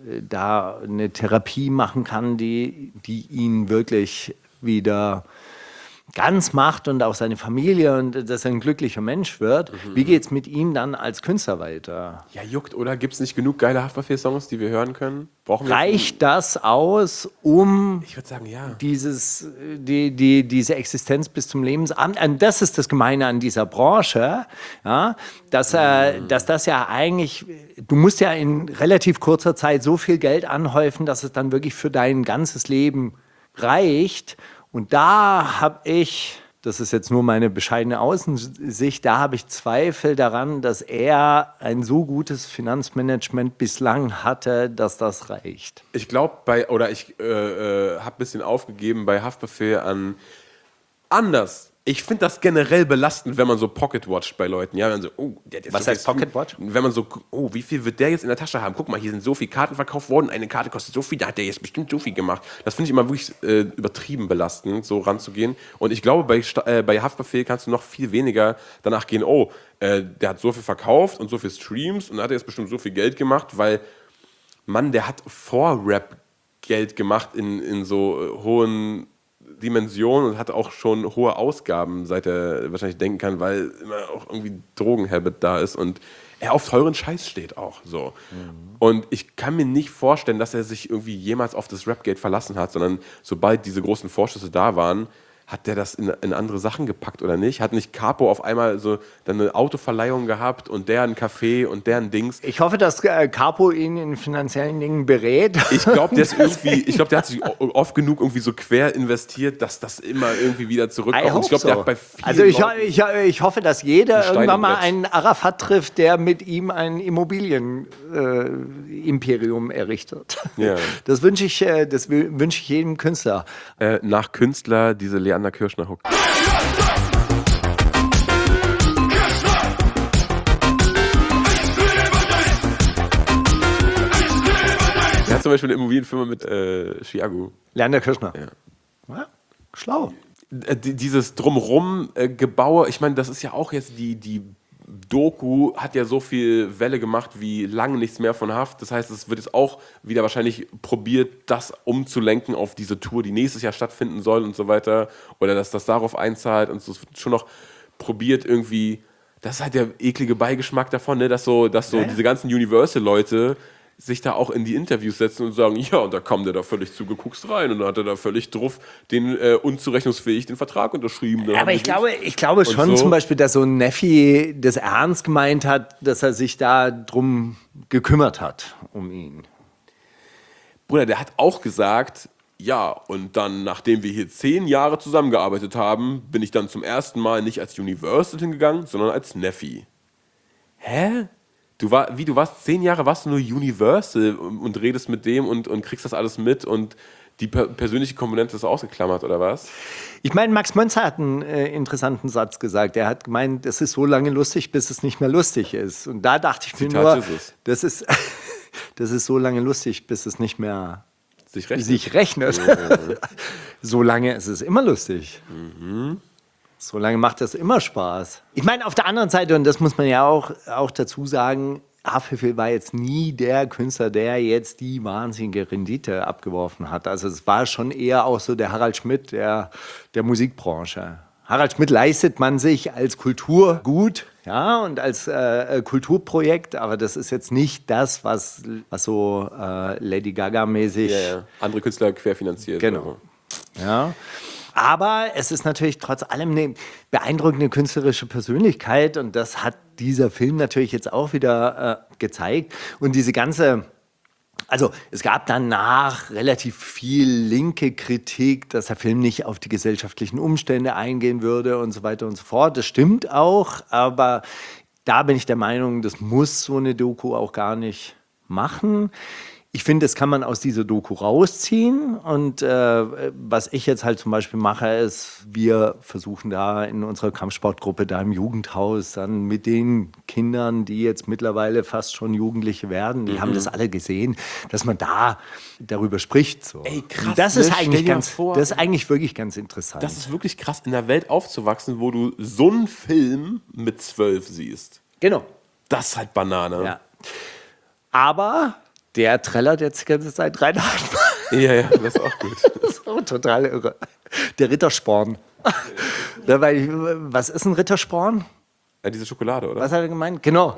da eine Therapie machen kann, die, die ihn wirklich wieder ganz macht und auch seine Familie und dass er ein glücklicher Mensch wird. Wie geht es mit ihm dann als Künstler weiter? Ja, juckt, oder? Gibt es nicht genug geile Haftbefehl-Songs, die wir hören können? Brauchen wir Reicht das aus, um Ich würde sagen, ja. dieses, die, die, diese Existenz bis zum Lebensabend? Und das ist das Gemeine an dieser Branche, ja, dass, äh, dass das ja eigentlich, du musst ja in relativ kurzer Zeit so viel Geld anhäufen, dass es dann wirklich für dein ganzes Leben reicht. Und da habe ich, das ist jetzt nur meine bescheidene Außensicht, da habe ich Zweifel daran, dass er ein so gutes Finanzmanagement bislang hatte, dass das reicht. Ich glaube, bei, oder ich äh, äh, habe ein bisschen aufgegeben bei Haftbefehl an anders. Ich finde das generell belastend, wenn man so Pocketwatcht bei Leuten. Ja, wenn so, oh, der hat jetzt Was so heißt viel- Pocketwatch? Wenn man so, oh, wie viel wird der jetzt in der Tasche haben? Guck mal, hier sind so viele Karten verkauft worden, eine Karte kostet so viel, da hat der jetzt bestimmt so viel gemacht. Das finde ich immer wirklich äh, übertrieben belastend, so ranzugehen. Und ich glaube, bei, Sta- äh, bei Haftbefehl kannst du noch viel weniger danach gehen, oh, äh, der hat so viel verkauft und so viel Streams und hat jetzt bestimmt so viel Geld gemacht, weil, Mann, der hat vor Rap Geld gemacht in, in so äh, hohen Dimensionen und hat auch schon hohe Ausgaben, seit er wahrscheinlich denken kann, weil immer auch irgendwie Drogenhabit da ist und er auf teuren Scheiß steht auch so. Und ich kann mir nicht vorstellen, dass er sich irgendwie jemals auf das Rapgate verlassen hat, sondern sobald diese großen Vorschüsse da waren, hat der das in, in andere Sachen gepackt oder nicht? Hat nicht Capo auf einmal so dann eine Autoverleihung gehabt und der ein Café und der ein Dings? Ich hoffe, dass äh, Capo ihn in finanziellen Dingen berät. Ich glaube, der ist irgendwie, ich glaube, der hat sich o- oft genug irgendwie so quer investiert, dass das immer irgendwie wieder zurückkommt. I Und ich glaube, hope der so. hat bei vielen Also ich, ho- Leuten- ich, ho- ich hoffe, dass jeder Stein irgendwann im mal Brett. einen Arafat trifft, der mit ihm ein Immobilien-Imperium errichtet. Ja. Das wünsche ich, äh, das wü- wünsche ich jedem Künstler. äh, nach Künstler diese Leander Kirschner Hook. Er hat zum Beispiel eine Immobilienfirma mit äh, Chiago. Leander Kirschner. Ja, schlau. Äh, die- dieses Drumrum äh, Gebaue, ich meine, das ist ja auch jetzt die, die Doku hat ja so viel Welle gemacht wie lange nichts mehr von Haft. Das heißt, es wird jetzt auch wieder wahrscheinlich probiert, das umzulenken auf diese Tour, die nächstes Jahr stattfinden soll und so weiter. Oder dass das darauf einzahlt. Und so. Es wird schon noch probiert irgendwie, das ist halt der eklige Beigeschmack davon, ne? dass so, dass so Ja. diese ganzen Universal-Leute sich da auch in die Interviews setzen und sagen, ja, und da kam der da völlig zugeguckst rein und dann hat er da völlig drauf den äh, unzurechnungsfähig den Vertrag unterschrieben. Dann haben Aber die ich glaube, ich glaube Und schon so. zum Beispiel, dass so ein Neffi das ernst gemeint hat, dass er sich da drum gekümmert hat, um ihn. Bruder, der hat auch gesagt, ja, und dann, nachdem wir hier zehn Jahre zusammengearbeitet haben, bin ich dann zum ersten Mal nicht als Universal hingegangen, sondern als Neffi. Hä? Du war, wie, du warst zehn Jahre, warst du nur Universal und, und redest mit dem und, und kriegst das alles mit und die per persönliche Komponente ist ausgeklammert, oder was? Ich meine, Max Mönzer hat einen äh, interessanten Satz gesagt. Er hat gemeint, es ist so lange lustig, bis es nicht mehr lustig ist. Und da dachte ich mir Zitat nur, Jesus. das ist, das ist so lange lustig, bis es nicht mehr Sich rechnet. sich rechnet. So lange ist es immer lustig. So lange macht das immer Spaß. Ich meine, auf der anderen Seite, und das muss man ja auch, auch dazu sagen, Haftbefehl war jetzt nie der Künstler, der jetzt die wahnsinnige Rendite abgeworfen hat. Also es war schon eher auch so der Harald Schmidt der, der Musikbranche. Harald Schmidt leistet man sich als Kulturgut, ja, und als äh, Kulturprojekt, aber das ist jetzt nicht das, was, was so äh, Lady Gaga-mäßig... Ja, ja. Andere Künstler querfinanziert. Genau. Ja. Aber es ist natürlich trotz allem eine beeindruckende künstlerische Persönlichkeit und das hat dieser Film natürlich jetzt auch wieder äh, gezeigt. Und diese ganze, also es gab danach relativ viel linke Kritik, dass der Film nicht auf die gesellschaftlichen Umstände eingehen würde und so weiter und so fort. Das stimmt auch, aber da bin ich der Meinung, das muss so eine Doku auch gar nicht machen. Ich finde, das kann man aus dieser Doku rausziehen. Und äh, was ich jetzt halt zum Beispiel mache, ist, wir versuchen da in unserer Kampfsportgruppe, da im Jugendhaus, dann mit den Kindern, die jetzt mittlerweile fast schon Jugendliche werden, die mhm. haben das alle gesehen, dass man da darüber spricht. So. Ey, krass, Und das ne? ist Stell eigentlich dir mal ganz, vor, das ist eigentlich wirklich ganz interessant. Das ist wirklich krass, in einer Welt aufzuwachsen, wo du so einen Film mit zwölf siehst. Genau. Das ist halt Banane. Ja. Aber der trällert jetzt die ganze Zeit dreieinhalb Mal. Ja, ja, das ist auch gut. Das ist auch total irre. Der Rittersporn. Da war ich, was ist ein Rittersporn? Ja, diese Schokolade, oder? Was hat er gemeint? Genau.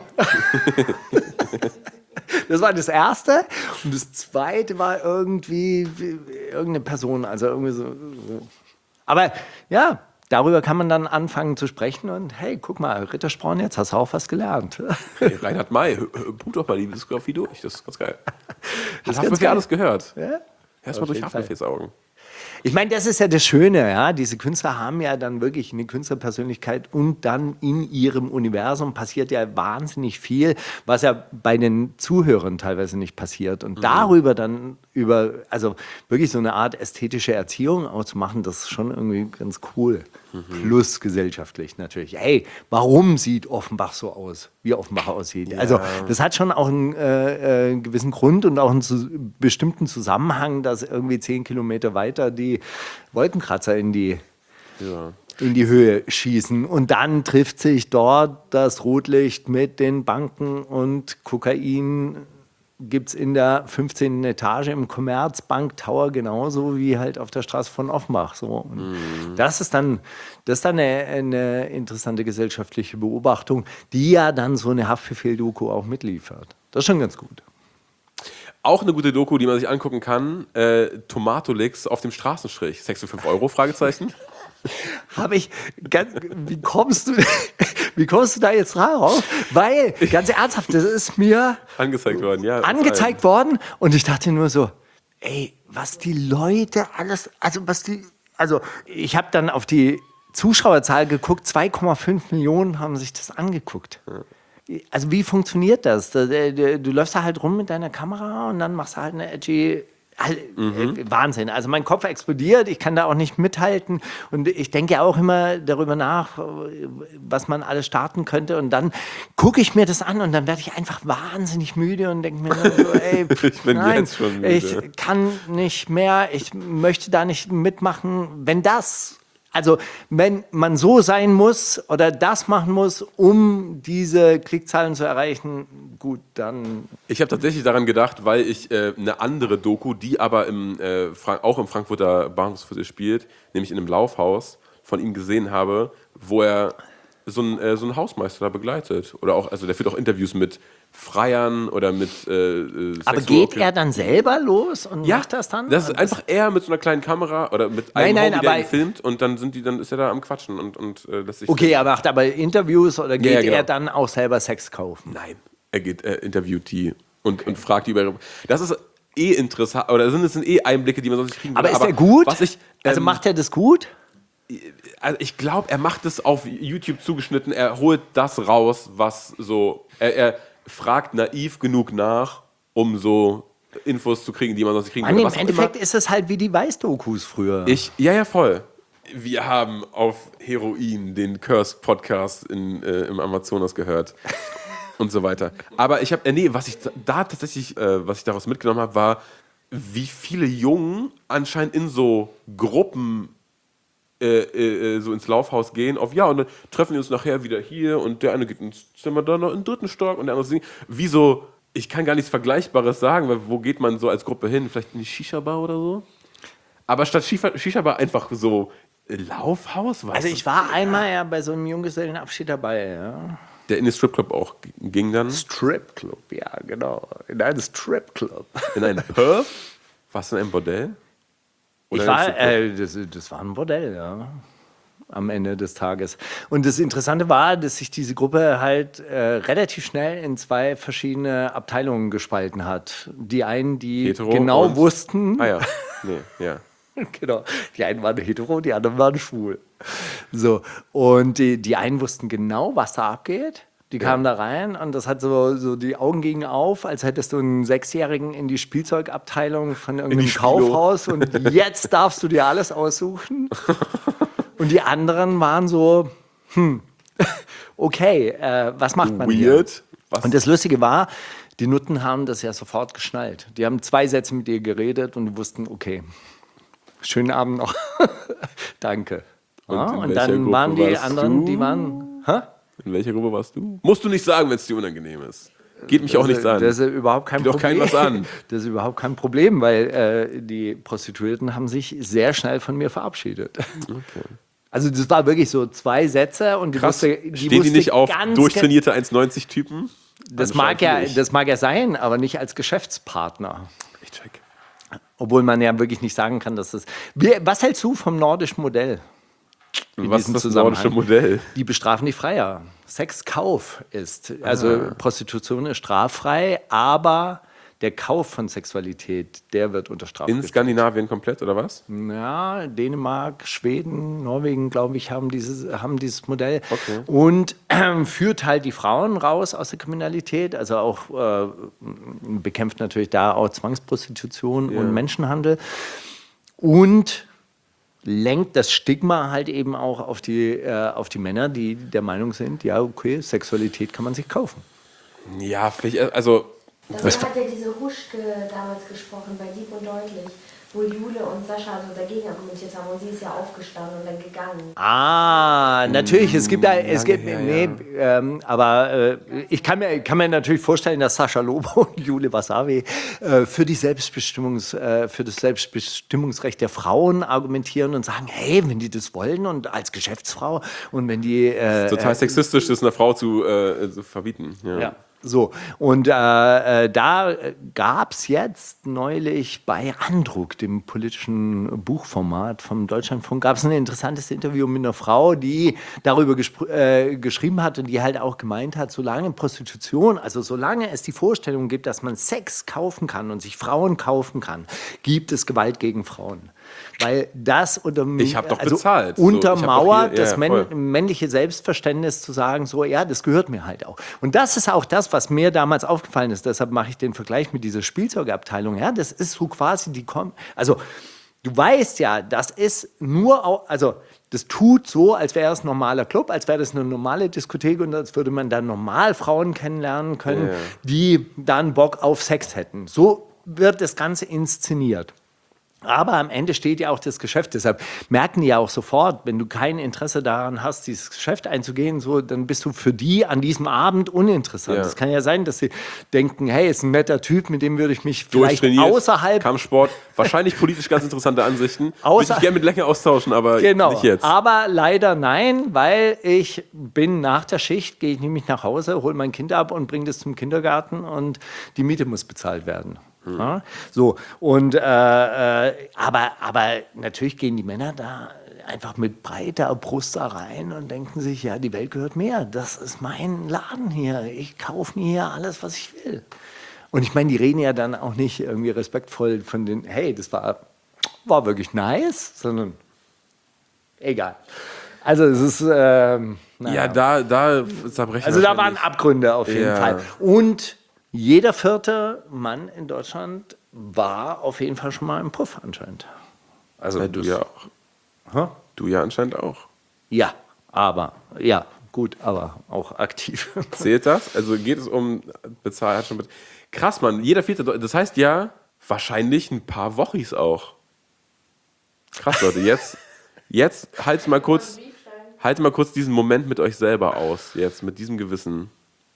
Das war das Erste. Und das Zweite war irgendwie wie- irgendeine Person. Also irgendwie so. so. Aber ja, darüber kann man dann anfangen zu sprechen. Und hey, guck mal, Rittersporn, jetzt hast du auch was gelernt. Hey, Reinhard May, buch doch mal die Diskografie durch. Das ist ganz geil. Das Hast ist du ganz Haftbefehl geil. alles gehört? Ja? Erstmal durch jeden Fall. Haftbefehls Augen. Ich meine, das ist ja das Schöne, ja. Diese Künstler haben ja dann wirklich eine Künstlerpersönlichkeit und dann in ihrem Universum passiert ja wahnsinnig viel, was ja bei den Zuhörern teilweise nicht passiert. Und darüber dann über, also wirklich so eine Art ästhetische Erziehung auszumachen, das ist schon irgendwie ganz cool. Plus gesellschaftlich natürlich. Hey, warum sieht Offenbach so aus, wie Offenbach aussieht? Also das hat schon auch einen äh, äh, gewissen Grund und auch einen zu, bestimmten Zusammenhang, dass irgendwie zehn Kilometer weiter die Wolkenkratzer in die, Ja. in die Höhe schießen. Und dann trifft sich dort das Rotlicht mit den Banken und Kokain gibt es in der fünfzehnten Etage im Commerzbank Tower genauso wie halt auf der Straße von Offenbach. So. Und das ist dann, das ist dann eine, eine interessante gesellschaftliche Beobachtung, die ja dann so eine Haftbefehl-Doku auch mitliefert. Das ist schon ganz gut. Auch eine gute Doku, die man sich angucken kann. Äh, Tomatolix auf dem Straßenstrich. sechs für fünf Euro? Fragezeichen. Habe ich, ganz, wie kommst du, wie kommst du da jetzt drauf? Weil, ganz ernsthaft, das ist mir Angezeigt worden, ja. angezeigt worden und ich dachte nur so, ey, was die Leute alles, also was die, also ich habe dann auf die Zuschauerzahl geguckt, zwei Komma fünf Millionen haben sich das angeguckt. Also wie funktioniert das? Du, du, du läufst da halt rum mit deiner Kamera und dann machst du halt eine edgy, halt, Mhm. äh, Wahnsinn. Also mein Kopf explodiert, ich kann da auch nicht mithalten und ich denke auch immer darüber nach, was man alles starten könnte und dann gucke ich mir das an und dann werde ich einfach wahnsinnig müde und denke mir nur so, ey, pff, Ich bin nein, jetzt schon müde. ich kann nicht mehr, ich möchte da nicht mitmachen. Wenn das Also, wenn man so sein muss oder das machen muss, um diese Klickzahlen zu erreichen, gut, dann. Ich habe tatsächlich daran gedacht, weil ich äh, eine andere Doku, die aber im, äh, Fra- auch im Frankfurter Bahnhofsviertel spielt, nämlich in einem Laufhaus, von ihm gesehen habe, wo er so einen äh, so einen Hausmeister da begleitet. Oder auch, also der führt auch Interviews mit Freiern oder mit äh, äh, Aber Sexual- geht er dann selber los und Ja, macht das dann? Das ist einfach er mit so einer kleinen Kamera oder mit Nein, einem nein, Hobby, der aber- ihn filmt und dann sind die, dann ist er da am Quatschen und, und äh, lässt sich Okay, er macht aber Interviews oder geht Ja, ja, genau. er dann auch selber Sex kaufen? Nein, er geht, er interviewt die und, und fragt die über ihre. Das ist eh interessant, oder sind es sind eh Einblicke, die man sonst nicht kriegen Aber würde. ist er gut? Was ich, also ähm, macht er das gut? also ich glaube, er macht es auf YouTube zugeschnitten. Er holt das raus, was so. Er, er fragt naiv genug nach, um so Infos zu kriegen, die man sonst nicht kriegen Mann, würde. im Was auch Endeffekt immer. ist es halt wie die Weiß-Dokus früher. Ich, ja, ja, voll. Wir haben auf Heroin den Curse-Podcast in, äh, im Amazonas gehört und so weiter. Aber ich habe, äh, nee, was ich da tatsächlich, äh, was ich daraus mitgenommen habe, war, wie viele Jungen anscheinend in so Gruppen äh, äh, so ins Laufhaus gehen, auf ja, und dann treffen wir uns nachher wieder hier und der eine geht ins Zimmer da noch im dritten Stock und der andere singt. Wie so, ich kann gar nichts Vergleichbares sagen, weil wo geht man so als Gruppe hin? Vielleicht in die Shisha-Bar oder so? Aber statt Shisha- Shisha-Bar einfach so Laufhaus? Weißt Also du? ich war einmal ja bei so einem Junggesellenabschied dabei, ja. Der in den Stripclub auch g- ging dann. Stripclub, ja, genau. In einem Stripclub. In einen Perf? Warst du in einem Bordell? Oder Ich in einem war, Stripclub? äh, das, das war ein Bordell, ja. Am Ende des Tages. Und das Interessante war, dass sich diese Gruppe halt äh, relativ schnell in zwei verschiedene Abteilungen gespalten hat. Die einen, die Hetero genau und- wussten, Ah ja, nee, ja. genau, die einen waren hetero, die anderen waren schwul. So, und die, die einen wussten genau, was da abgeht. Die kamen da rein und das hat so, so die Augen gingen auf, als hättest du einen Sechsjährigen in die Spielzeugabteilung von irgendeinem die Spilo. Kaufhaus und jetzt darfst du dir alles aussuchen. Und die anderen waren so, hm, okay, äh, was macht man hier? Weird. Was? Und das Lustige war, die Nutten haben das ja sofort geschnallt. Die haben zwei Sätze mit ihr geredet und die wussten, okay, schönen Abend noch. Danke. Und Ja, in und welcher dann Gruppe waren die warst anderen, du? die waren. Hä? In welcher Gruppe warst du? Musst du nicht sagen, wenn es dir unangenehm ist. Geht mich auch nichts an. Das ist überhaupt kein Geht doch Problem. keinem was an. Das ist überhaupt kein Problem, weil äh, die Prostituierten haben sich sehr schnell von mir verabschiedet. Also das war wirklich so zwei Sätze und die Krass. wusste, die Stehen die wusste nicht auf ganz durchtrainierte eins neunzig Typen? Das mag, ja, nicht. das mag ja sein, aber nicht als Geschäftspartner. Ich check. Obwohl man ja wirklich nicht sagen kann, dass das. Wie, was hältst du vom nordischen Modell? in Was ist diesem das Zusammenhang? nordische Modell? Die bestrafen die Freier. Sexkauf ist, also Prostitution ist straffrei, aber der Kauf von Sexualität, der wird unter Strafe In gestellt. Skandinavien komplett, oder was? Ja, Dänemark, Schweden, Norwegen, glaube ich, haben dieses, haben dieses Modell. Okay. Und ähm, führt halt die Frauen raus aus der Kriminalität, also auch äh, bekämpft natürlich da auch Zwangsprostitution Ja. und Menschenhandel. Und lenkt das Stigma halt eben auch auf die, äh, auf die Männer, die der Meinung sind, ja, okay, Sexualität kann man sich kaufen. Ja, vielleicht, also Das hat ja diese Huschke damals gesprochen bei Lieb und Deutlich, wo Jule und Sascha so dagegen argumentiert haben und sie ist ja aufgestanden und dann gegangen. Ah, natürlich, es gibt da, es gibt, her, nee, ähm, aber äh, ich kann mir, kann mir natürlich vorstellen, dass Sascha Lobo und Jule Wasabi äh, für, die Selbstbestimmungs, äh, für das Selbstbestimmungsrecht der Frauen argumentieren und sagen, hey, wenn die das wollen und als Geschäftsfrau und wenn die... Äh, total sexistisch, das einer Frau zu, äh, zu verbieten. Ja. Ja, so. Und äh, äh, da gab es jetzt neulich bei Andruck, dem politischen Buchformat vom Deutschlandfunk, gab es ein interessantes Interview mit einer Frau, die darüber gespr- äh, geschrieben hat und die halt auch gemeint hat, solange Prostitution, also solange es die Vorstellung gibt, dass man Sex kaufen kann und sich Frauen kaufen kann, gibt es Gewalt gegen Frauen. Weil das unter, Ich hab doch also bezahlt. So, ich hab doch untermauert hier- ja, das ja, Männ voll. männliche Selbstverständnis zu sagen, so, ja, das gehört mir halt auch. Und das ist auch das, was mir damals aufgefallen ist. Deshalb mache ich den Vergleich mit dieser Spielzeugabteilung. Ja, das ist so quasi die, Kom also du weißt ja, das ist nur, au- also das tut so, als wäre es ein normaler Club, als wäre das eine normale Diskothek und als würde man dann normal Frauen kennenlernen können, Ja. die dann Bock auf Sex hätten. So wird das Ganze inszeniert. Aber am Ende steht ja auch das Geschäft. Deshalb merken die ja auch sofort, wenn du kein Interesse daran hast, dieses Geschäft einzugehen, so, dann bist du für die an diesem Abend uninteressant. Ja. Es kann ja sein, dass sie denken, hey, ist ein netter Typ, mit dem würde ich mich vielleicht Durchtrainiert, außerhalb... Kampfsport, wahrscheinlich politisch ganz interessante Ansichten. Außer- Würde ich gerne mit länger austauschen, aber Genau, nicht jetzt. aber leider nein, weil ich bin nach der Schicht, gehe ich nämlich nach Hause, hole mein Kind ab und bringe das zum Kindergarten und die Miete muss bezahlt werden. Hm. Ja, so, und, äh, äh, aber, aber natürlich gehen die Männer da einfach mit breiter Brust da rein und denken sich, ja, die Welt gehört mir, das ist mein Laden hier, ich kaufe mir hier alles, was ich will. Und ich meine, die reden ja dann auch nicht irgendwie respektvoll von den, hey, das war, war wirklich nice, sondern egal. Also es ist, ähm, naja. Ja, da, da zerbrechen Also da waren wahrscheinlich- Abgründe auf jeden Ja. Fall. Und jeder vierte Mann in Deutschland war auf jeden Fall schon mal im Puff anscheinend. Also Ja, du das- ja auch. Hä? Du ja anscheinend auch. Ja, aber, ja, gut, aber auch aktiv. Zählt das? Also geht es um bezahlt? Hat schon bet- Krass, Mann. Jeder vierte. Deu- Das heißt ja, wahrscheinlich ein paar Wochis auch. Krass, Leute. Jetzt, jetzt haltet mal kurz, haltet mal kurz diesen Moment mit euch selber aus. Jetzt mit diesem Gewissen.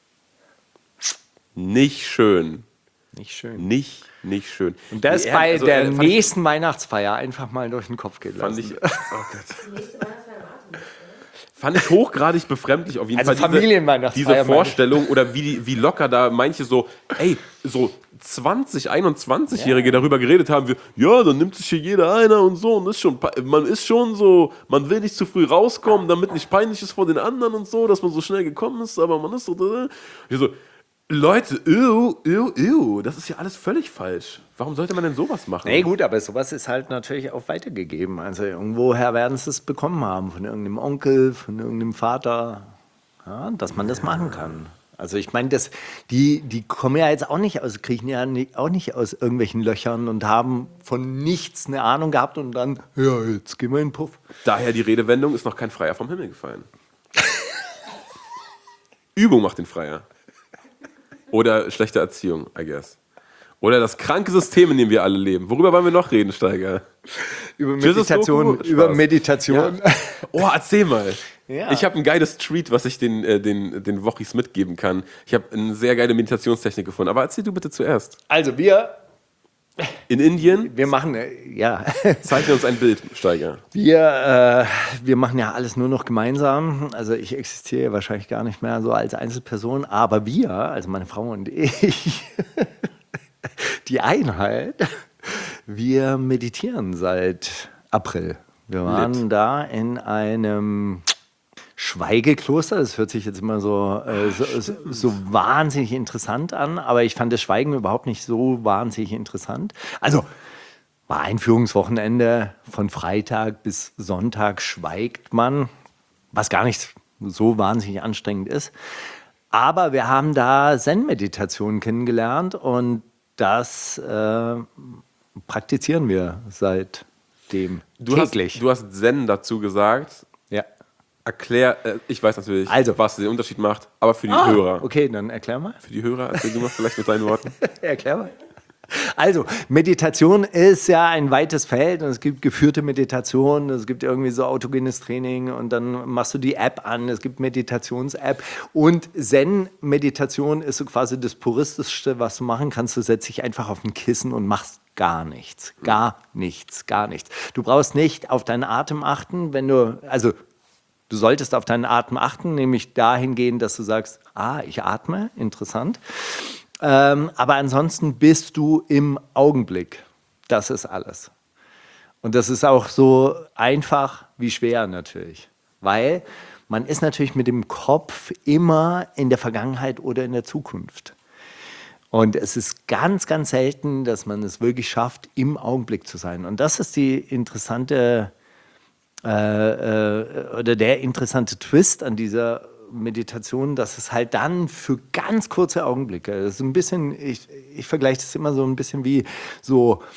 Nicht schön. Nicht schön. Nicht, nicht schön. Und das Nee, bei also, der äh, fand nächsten Weihnachtsfeier einfach mal durch den Kopf geht Ich, fand lassen. ich, oh Gott. Fand ich hochgradig befremdlich auf jeden Also Fall. Familienweihnachtsfeier, Diese meine ich. Vorstellung oder wie, die, wie locker da manche so, ey, so zwanzig, einundzwanzig-Jährige darüber geredet haben, wir, ja, dann nimmt sich hier jeder einer und so und ist schon, pe- man ist schon so, man will nicht zu früh rauskommen, damit nicht peinlich ist vor den anderen und so, dass man so schnell gekommen ist, aber man ist so, ich so, Leute, ew, ew, ew, das ist ja alles völlig falsch. Warum sollte man denn sowas machen? Nee, gut, aber sowas ist halt natürlich auch weitergegeben. Also irgendwoher werden sie es bekommen haben, von irgendeinem Onkel, von irgendeinem Vater, ja, dass man das machen kann. Also ich meine, das, die, die kommen ja jetzt auch nicht aus, kriechen ja nicht, auch nicht aus irgendwelchen Löchern und haben von nichts eine Ahnung gehabt und dann, ja, jetzt gehen wir in den Puff. Daher die Redewendung, ist noch kein Freier vom Himmel gefallen. Übung macht den Freier. Oder schlechte Erziehung, I guess. Oder das kranke System, in dem wir alle leben. Worüber wollen wir noch reden, Steiger? Über Jesus Meditation, Doku? über Spaß. Meditation. Ja. Oh, erzähl mal. Ja. Ich habe ein geiles Treat, was ich den, äh, den, den Wochis mitgeben kann. Ich habe eine sehr geile Meditationstechnik gefunden. Aber erzähl du bitte zuerst. Also wir, In Indien, wir machen, äh, ja, zeichne uns ein Bild, Steiger. wir, äh, wir machen ja alles nur noch gemeinsam. Also ich existiere wahrscheinlich gar nicht mehr so als Einzelperson, aber wir, also meine Frau und ich, die Einheit, wir meditieren seit April. Wir waren Lit. da in einem Schweigekloster. Das hört sich jetzt immer so, äh, so, so, so wahnsinnig interessant an, aber ich fand das Schweigen überhaupt nicht so wahnsinnig interessant. Also war Einführungswochenende, von Freitag bis Sonntag schweigt man, was gar nicht so wahnsinnig anstrengend ist. Aber wir haben da Zen-Meditation kennengelernt und das äh, praktizieren wir seitdem Du hast, täglich. du hast Zen dazu gesagt. ja. Erklär, äh, ich weiß natürlich, Also. was den Unterschied macht, aber für die Ah, Hörer. okay, dann erklär mal. Für die Hörer, erzähl du mal vielleicht mit deinen Worten. Erklär mal. Also, Meditation ist ja ein weites Feld und es gibt geführte Meditation, es gibt irgendwie so autogenes Training und dann machst du die App an, es gibt Meditations-App und Zen-Meditation ist so quasi das Puristischste, was du machen kannst. Du setzt dich einfach auf ein Kissen und machst gar nichts, gar nichts, gar nichts. Du brauchst nicht auf deinen Atem achten, wenn du, also du solltest auf deinen Atem achten, nämlich dahingehend, dass du sagst, ah, ich atme, interessant. Ähm, aber ansonsten bist du im Augenblick. Das ist alles. Und das ist auch so einfach wie schwer natürlich. Weil man ist natürlich mit dem Kopf immer in der Vergangenheit oder in der Zukunft. Und es ist ganz, ganz selten, dass man es wirklich schafft, im Augenblick zu sein. Und das ist die interessante äh, äh, oder der interessante Twist an dieser Meditation, dass es halt dann für ganz kurze Augenblicke, das ist ein bisschen, ich, ich vergleiche das immer so ein bisschen wie so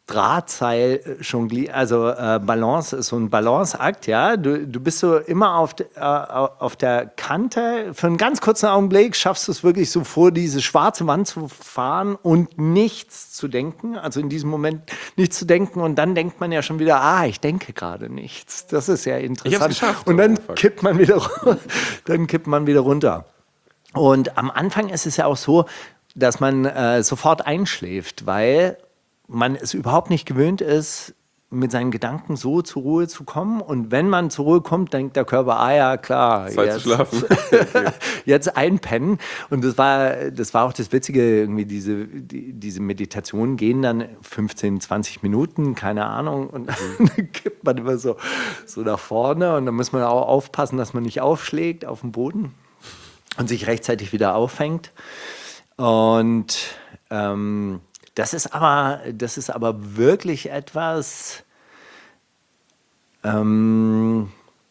Drahtseil jonglieren, also äh, Balance ist so ein Balanceakt, ja. Du, du bist so immer auf, de, äh, auf der Kante. Für einen ganz kurzen Augenblick schaffst du es wirklich so vor diese schwarze Wand zu fahren und nichts zu denken. Also in diesem Moment nichts zu denken und dann denkt man ja schon wieder, ah, ich denke gerade nichts. Das ist ja interessant. Ich hab's geschafft. Und dann Oh, fuck. kippt man wieder, dann kippt man wieder runter. Und am Anfang ist es ja auch so, dass man äh, sofort einschläft, weil man es überhaupt nicht gewöhnt ist, mit seinen Gedanken so zur Ruhe zu kommen. Und wenn man zur Ruhe kommt, denkt der Körper, ah ja, klar, Zeit jetzt, zu schlafen. jetzt einpennen. Und das war, das war auch das Witzige, irgendwie diese, die, diese Meditationen gehen dann fünfzehn, zwanzig Minuten, keine Ahnung. Und dann kippt man immer so, so nach vorne. Und dann muss man auch aufpassen, dass man nicht aufschlägt auf den Boden und sich rechtzeitig wieder auffängt. Und ähm, das ist aber, das ist aber wirklich etwas, ähm,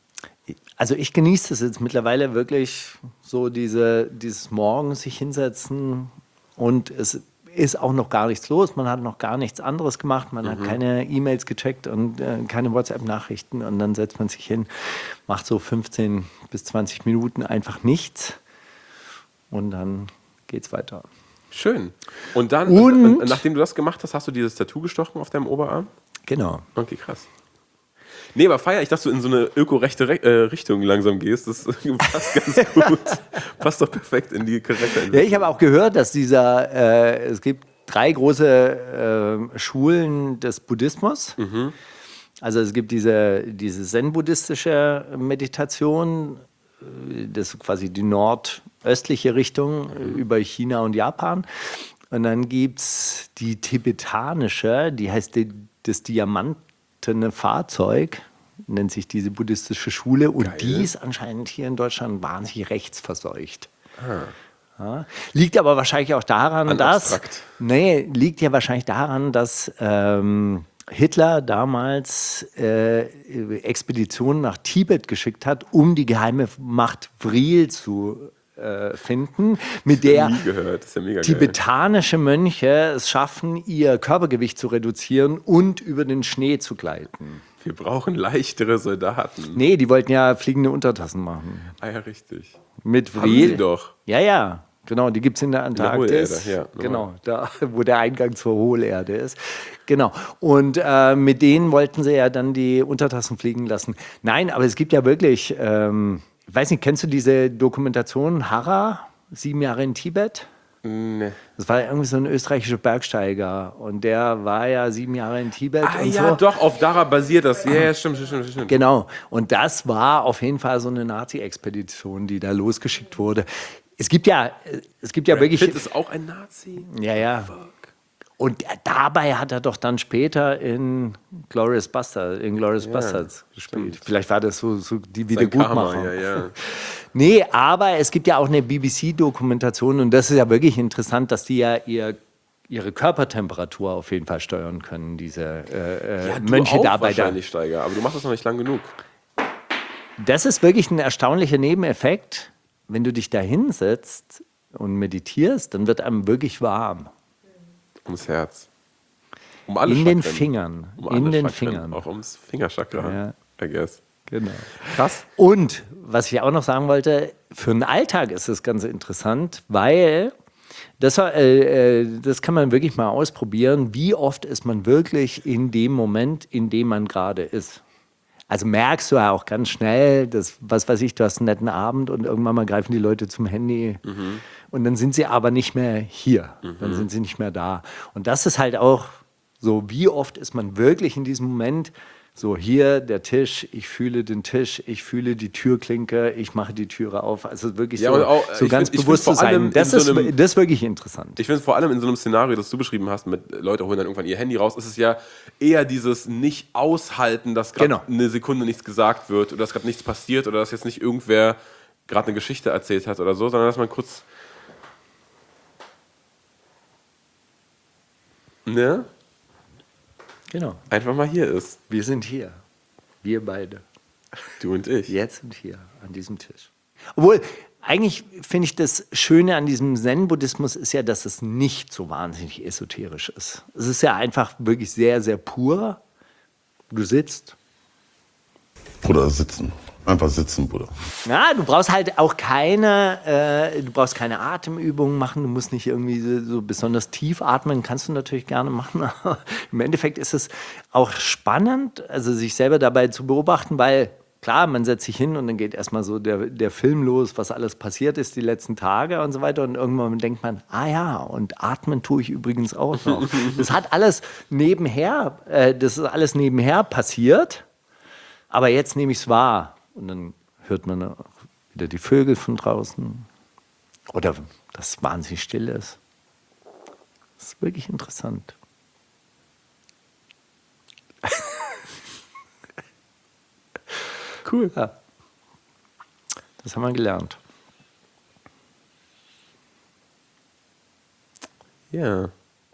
also ich genieße das jetzt mittlerweile wirklich, so diese, dieses Morgen sich hinsetzen und es ist auch noch gar nichts los, man hat noch gar nichts anderes gemacht, man mhm. hat keine E-Mails gecheckt und äh, keine WhatsApp-Nachrichten und dann setzt man sich hin, macht so fünfzehn bis zwanzig Minuten einfach nichts und dann geht's weiter. Schön. Und dann, Und- äh, nachdem du das gemacht hast, hast du dieses Tattoo gestochen auf deinem Oberarm? Genau. Okay, krass. Nee, aber feier ich, dass du in so eine öko-rechte Re äh, Richtung langsam gehst. Das passt ganz gut. Passt doch perfekt in die Charakterentwicklung. Ja, ich habe auch gehört, dass dieser, äh, es gibt drei große äh, Schulen des Buddhismus. Mhm. Also es gibt diese, diese zen-buddhistische Meditation, äh, das ist quasi die nordöstliche Richtung äh, über China und Japan. Und dann gibt es die tibetanische, die heißt die, das diamantene Fahrzeug, nennt sich diese buddhistische Schule. Und Geil. die ist anscheinend hier in Deutschland wahnsinnig rechtsverseucht. Ja. Liegt aber wahrscheinlich auch daran, An dass. abstrakt. Nee, liegt ja wahrscheinlich daran, dass ähm, Hitler damals äh, Expeditionen nach Tibet geschickt hat, um die geheime Macht Vril zu äh, finden, mit der Nie gehört. Das ist ja mega geil. tibetanische Mönche es schaffen, ihr Körpergewicht zu reduzieren und über den Schnee zu gleiten. Wir brauchen leichtere Soldaten. Nee, die wollten ja fliegende Untertassen machen. Ah ja, richtig. Mit Haben Vril. sie doch. Ja, ja, genau, die gibt es in der Antarktis. Hohlerde, ja, genau, da, wo der Eingang zur Hohlerde ist. Genau. Und äh, mit denen wollten sie ja dann die Untertassen fliegen lassen. Nein, aber es gibt ja wirklich, ähm, ich weiß nicht, kennst du diese Dokumentation Hara, sieben Jahre in Tibet? Nee. Das war irgendwie so ein österreichischer Bergsteiger und der war ja sieben Jahre in Tibet Ah und ja, so. doch, auf Dara basiert das. Ja, ja, stimmt, stimmt, stimmt. Genau. Und das war auf jeden Fall so eine Nazi-Expedition, die da losgeschickt wurde. Es gibt ja, es gibt ja wirklich. Pitt ist auch ein Nazi. Ja, ja. Und dabei hat er doch dann später in Glorious Bastards, in Glorious Bastards gespielt. Vielleicht war das so, so die Sein Wiedergutmachung. Karma, ja, ja. Nee, aber es gibt ja auch eine B B C-Dokumentation und das ist ja wirklich interessant, dass die ja ihr, ihre Körpertemperatur auf jeden Fall steuern können, diese äh, Ja, du Mönche auch dabei. Da. wahrscheinlich, Steiger, aber du machst das noch nicht lang genug. Das ist wirklich ein erstaunlicher Nebeneffekt. Wenn du dich da hinsetzt und meditierst, dann wird einem wirklich warm. Ums Herz. Um alle In den Chakren. Fingern. Um alle In den Chakren. Fingern. Auch ums Fingerchakra, Ja. I guess. Genau. Krass. Und was ich auch noch sagen wollte, für den Alltag ist das ganz interessant, weil das, äh, äh, das kann man wirklich mal ausprobieren. Wie oft ist man wirklich in dem Moment, in dem man gerade ist? Also merkst du ja auch ganz schnell, dass, was weiß ich, du hast einen netten Abend und irgendwann mal greifen die Leute zum Handy Mhm. und dann sind sie aber nicht mehr hier, dann sind sie nicht mehr da. Und das ist halt auch so, wie oft ist man wirklich in diesem Moment so, hier der Tisch, ich fühle den Tisch, ich fühle die Türklinke, ich mache die Türe auf. Also wirklich Ja, so, und auch, so ich ganz find- ich bewusst find zu vor allem sein. Das in ist, so einem- das ist wirklich interessant. Ich finde vor allem in so einem Szenario, das du beschrieben hast, mit Leute holen dann irgendwann ihr Handy raus, ist es ja eher dieses nicht aushalten, dass gerade Genau. eine Sekunde nichts gesagt wird oder dass gerade nichts passiert oder dass jetzt nicht irgendwer gerade eine Geschichte erzählt hat oder so, sondern dass man kurz... Ne? Genau. Einfach mal hier ist. Wir sind hier. Wir beide. Du und ich. Jetzt und hier, an diesem Tisch. Obwohl, eigentlich finde ich das Schöne an diesem Zen-Buddhismus ist ja, dass es nicht so wahnsinnig esoterisch ist. Es ist ja einfach wirklich sehr, sehr pur. Du sitzt. Bruder, sitzen. Einfach sitzen, Bruder. Ja, du brauchst halt auch keine, äh, du brauchst keine Atemübungen machen. Du musst nicht irgendwie so, so besonders tief atmen. Kannst du natürlich gerne machen. Aber im Endeffekt ist es auch spannend, also sich selber dabei zu beobachten, weil klar, man setzt sich hin und dann geht erstmal so der, der Film los, was alles passiert ist die letzten Tage und so weiter. Und irgendwann denkt man, ah ja, und atmen tue ich übrigens auch noch. Das hat alles nebenher, äh, das ist alles nebenher passiert. Aber jetzt nehme ich es wahr. Und dann hört man auch wieder die Vögel von draußen. Oder dass es wahnsinnig still ist. Das ist wirklich interessant. Cool. Ja. Das haben wir gelernt. Ja.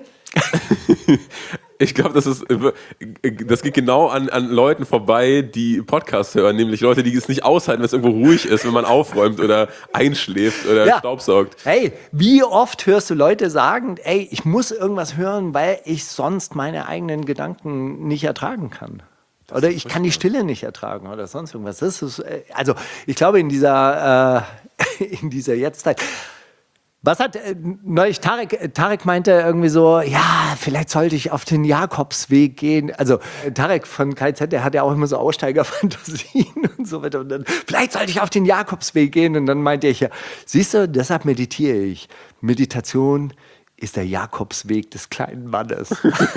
Ich glaube, das ist, das geht genau an, an Leuten vorbei, die Podcasts hören, nämlich Leute, die es nicht aushalten, wenn es irgendwo ruhig ist, wenn man aufräumt oder einschläft oder Ja. staubsaugt. Hey, wie oft hörst du Leute sagen, ey, ich muss irgendwas hören, weil ich sonst meine eigenen Gedanken nicht ertragen kann. Oder ich kann die Stille nicht ertragen oder sonst irgendwas. Das ist, äh, also ich glaube, in dieser, äh, in dieser Jetztzeit. Was hat äh, neulich Tarek, äh, Tarek meinte irgendwie so, ja, vielleicht sollte ich auf den Jakobsweg gehen. Also äh, Tarek von K Z, der hat ja auch immer so Aussteigerfantasien und so weiter. Und dann, vielleicht sollte ich auf den Jakobsweg gehen. Und dann meinte ich ja, siehst du, deshalb meditiere ich. Meditation ist der Jakobsweg des kleinen Mannes.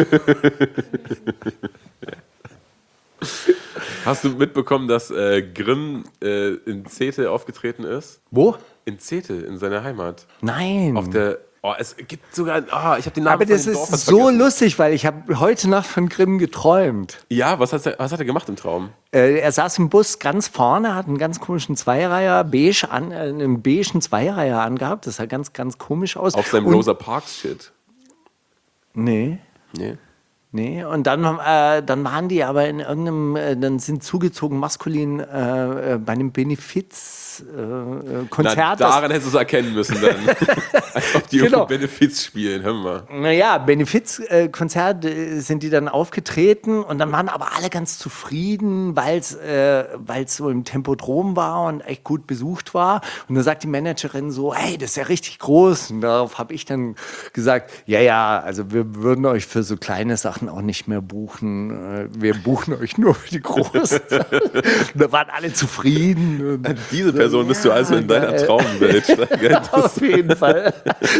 Hast du mitbekommen, dass äh, Grimm äh, in Zetel aufgetreten ist? Wo? In Zetel, in seiner Heimat. Nein. Auf der, oh, es gibt sogar, oh, ich habe den Namen Aber von das dem ist Dorf fast so vergessen. lustig, weil ich habe heute Nacht von Grimm geträumt. Ja, was hat, er, was hat er gemacht im Traum? Äh, er saß im Bus ganz vorne, hat einen ganz komischen Zweireiher, beige an, äh, einen beigen Zweireiher angehabt. Das sah ganz, ganz komisch aus. Auf seinem Und- Rosa Parks Shit. Nee. Nee. Nee, und dann, äh, dann waren die aber in irgendeinem, äh, dann sind zugezogen maskulin äh, äh, bei einem Benefiz-Konzert. Na, daran hättest du es erkennen müssen dann. Als ob die Genau. irgendwo Benefiz spielen, hör mal. Naja, Benefiz-Konzert äh, sind die dann aufgetreten und dann waren aber alle ganz zufrieden, weil es äh, weil's so im Tempodrom war und echt gut besucht war. Und dann sagt die Managerin so, hey, das ist ja richtig groß. Und darauf habe ich dann gesagt, ja, ja, also wir würden euch für so kleine Sachen auch nicht mehr buchen. Äh, Wir buchen euch nur für die großen. Und da waren alle zufrieden. Und Diese Person bist du also in deiner geil. Traumwelt. Steiger. auf jeden Fall.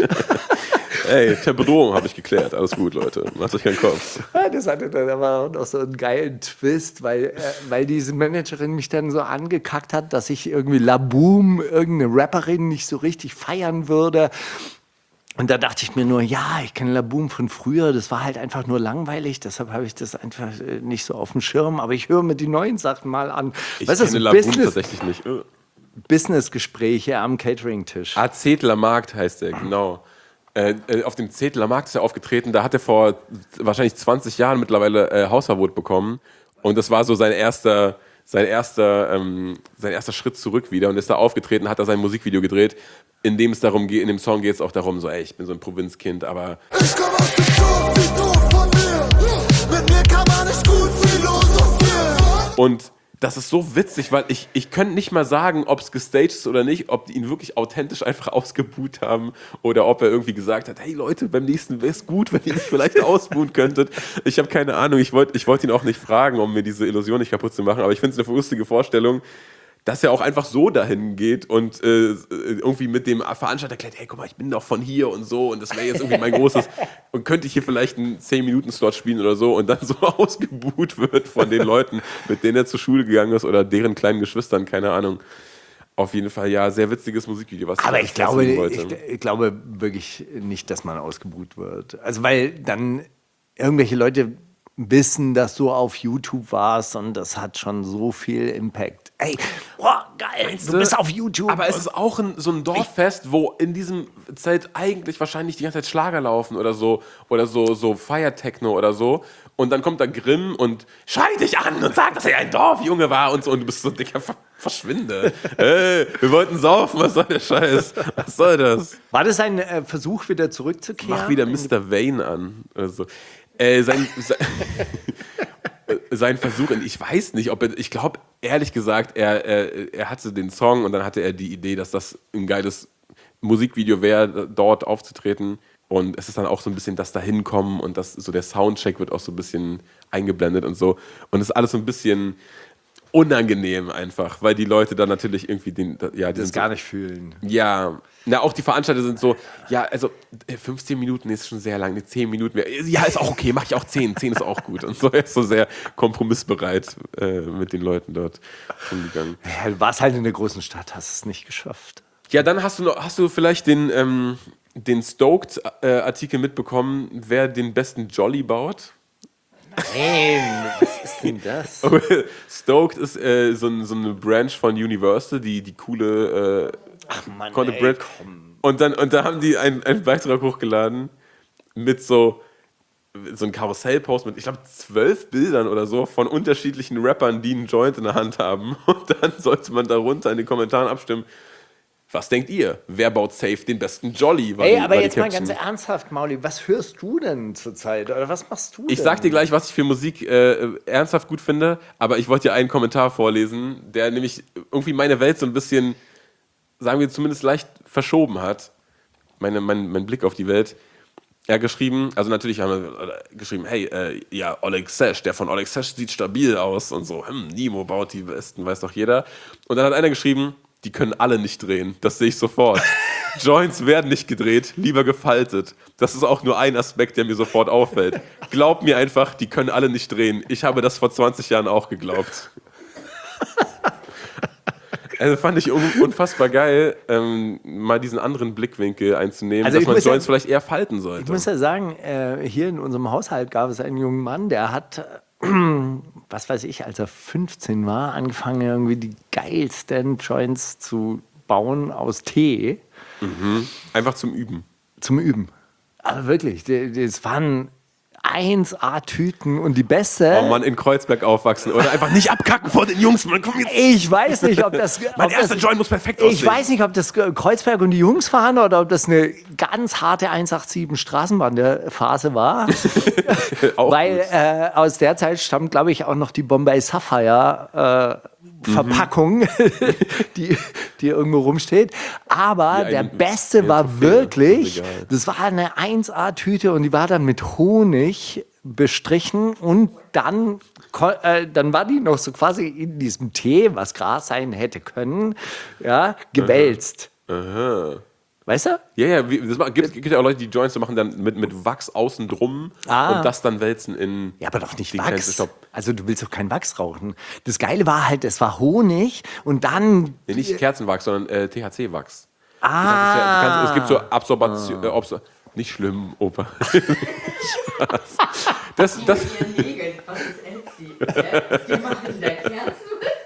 Ey, Tempodrom habe ich geklärt. Alles gut, Leute. Macht euch keinen Kopf. Ja, das hatte dann aber auch noch so einen geilen Twist, weil, äh, weil diese Managerin mich dann so angekackt hat, dass ich irgendwie Laboom, irgendeine Rapperin, nicht so richtig feiern würde. Und da dachte ich mir nur, ja, ich kenne Laboom von früher, das war halt einfach nur langweilig, deshalb habe ich das einfach äh, nicht so auf dem Schirm, aber ich höre mir die neuen Sachen mal an. Ich Weißt du, kenne so Laboom Business, tatsächlich nicht. Äh. Business-Gespräche am Catering-Tisch. Ah, Zetler Markt heißt der, genau. Äh, äh, auf dem Zetler Markt ist er aufgetreten. Da hat er vor wahrscheinlich zwanzig Jahren mittlerweile äh, Hausverbot bekommen. Und das war so sein erster, sein erster, ähm, sein erster Schritt zurück wieder. Und ist da aufgetreten, hat da sein Musikvideo gedreht, in dem es darum geht, in dem Song geht es auch darum, so, ey, ich bin so ein Provinzkind, aber Ich komm aus dem Dorf, wie doof von mir. Mit mir kann man nicht gut philosophieren. und das ist so witzig, weil ich, ich könnte nicht mal sagen, ob es gestaged ist oder nicht, ob die ihn wirklich authentisch einfach ausgebuht haben oder ob er irgendwie gesagt hat, hey Leute, beim nächsten wäre es gut, wenn ihr mich vielleicht ausbuhen könntet. Ich habe keine Ahnung, ich wollte ich wollt ihn auch nicht fragen, um mir diese Illusion nicht kaputt zu machen, aber ich finde es eine lustige Vorstellung, dass er auch einfach so dahin geht und äh, irgendwie mit dem Veranstalter erklärt, hey, guck mal, ich bin doch von hier und so und das wäre jetzt irgendwie mein großes und könnte ich hier vielleicht einen zehn Minuten Slot spielen oder so und dann so ausgebuht wird von den Leuten, mit denen er zur Schule gegangen ist oder deren kleinen Geschwistern, keine Ahnung. Auf jeden Fall, ja, sehr witziges Musikvideo, was Aber ich ich glaube, erzählen wollte. ich, ich glaube wirklich nicht, dass man ausgebuht wird. Also weil dann irgendwelche Leute wissen, dass du auf YouTube warst und das hat schon so viel Impact. Ey, boah, geil, du bist auf YouTube. Aber es ist auch ein, so ein Dorffest, wo in diesem Zeit eigentlich wahrscheinlich die ganze Zeit Schlager laufen oder so oder so, so Fire-Techno oder so. Und dann kommt da Grimm und schreit dich an und sagt, dass er ein Dorfjunge war und so. Und du bist so, Dicker, Verschwinde. Hey, wir wollten saufen, was soll der Scheiß? Was soll das? War das ein äh, Versuch, wieder zurückzukehren? Mach wieder Mister Vane an. Oder so. Äh, sein, sein, sein Versuch, ich weiß nicht, ob er, ich glaube, ehrlich gesagt, er, er, er hatte den Song und dann hatte er die Idee, dass das ein geiles Musikvideo wäre, dort aufzutreten. Und es ist dann auch so ein bisschen das Dahinkommen und das, so der Soundcheck wird auch so ein bisschen eingeblendet und so. Und es ist alles so ein bisschen unangenehm einfach, weil die Leute dann natürlich irgendwie den, ja, die das sind gar so, nicht fühlen. Ja, na auch die Veranstalter sind so, ja, also fünfzehn Minuten ist schon sehr lang, nee, zehn Minuten, ja, ist auch okay, mache ich auch zehn, zehn ist auch gut. Und so, er ist so sehr kompromissbereit äh, mit den Leuten dort umgegangen. Ja, du warst halt in der großen Stadt, hast es nicht geschafft. Ja, dann hast du noch, hast du vielleicht den, ähm, den Stoked-Artikel mitbekommen, wer den besten Jolly baut? Nein, was ist denn das? Stoked ist äh, so, ein, so eine Branch von Universal, die, die coole äh, Ach Mann, Content ey, Brand. komm. Und dann und da haben die einen, einen Beitrag hochgeladen mit so so ein Karussellpost mit, ich glaube, zwölf Bildern oder so von unterschiedlichen Rappern, die einen Joint in der Hand haben. Und dann sollte man darunter in den Kommentaren abstimmen, was denkt ihr? Wer baut safe den besten Jolly? War Ey, die, aber war jetzt die mal Caption. ganz ernsthaft, Mauli, was hörst du denn zurzeit? Oder was machst du denn? Ich sag dir gleich, was ich für Musik äh, ernsthaft gut finde, aber ich wollte dir einen Kommentar vorlesen, der nämlich irgendwie meine Welt so ein bisschen, sagen wir zumindest leicht verschoben hat. Meine, mein, mein Blick auf die Welt. Er hat geschrieben, also natürlich haben wir geschrieben, hey, äh, ja, Oleg Sesh, der von Oleg Sesh sieht stabil aus und so, hm, Nimo baut die besten, weiß doch jeder. Und dann hat einer geschrieben, die können alle nicht drehen, das sehe ich sofort. Joints werden nicht gedreht, lieber gefaltet. Das ist auch nur ein Aspekt, der mir sofort auffällt. Glaub mir einfach, die können alle nicht drehen. Ich habe das vor zwanzig Jahren auch geglaubt. Also fand ich unfassbar geil, ähm, mal diesen anderen Blickwinkel einzunehmen, Also dass ich man muss Joints ja- vielleicht eher falten sollte. Ich muss ja sagen, äh, hier in unserem Haushalt gab es einen jungen Mann, der hat, äh, was weiß ich, als er fünfzehn war, angefangen, irgendwie die geilsten Joints zu bauen aus Tee Einfach zum Üben. zum Üben. Aber wirklich, die- die- es waren eins A-Tüten und die beste. Oh Mann, in Kreuzberg aufwachsen oder einfach nicht abkacken vor den Jungs, man, komm jetzt. Ich weiß nicht, ob das. Mein ob erster das, Joint muss perfekt aussehen. Ich weiß nicht, ob das Kreuzberg und die Jungs waren oder ob das eine ganz harte eins acht sieben Straßenbahn-Phase war. Auch Weil gut. äh, aus der Zeit stammt, glaube ich, auch noch die Bombay Sapphire äh, Verpackung, die, die irgendwo rumsteht. Aber Wie der eine Beste war Trophäe wirklich, im Regal. das war eine eins A-Tüte und die war dann mit Honig bestrichen und dann, ko- äh, dann war die noch so quasi in diesem Tee, was Gras sein hätte können, ja, gewälzt. Aha. Weißt du? Ja, ja, wie, das gibt, gibt ja auch Leute, die Joints so machen dann mit, mit Wachs außen drum Ah. und das dann wälzen in. Ja, aber doch nicht den kleinsten Wachs. Stopp. Also du willst doch keinen Wachs rauchen. Das Geile war halt, es war Honig und dann... Nee, nicht Kerzenwachs, sondern äh, T H C-Wachs. Ah. Du kannst es, ja, du kannst, es gibt so Absorbation. Äh, Absor nicht schlimm, Opa. Spaß. Das, das, Was ist Etsy? Die machen da Kerzen.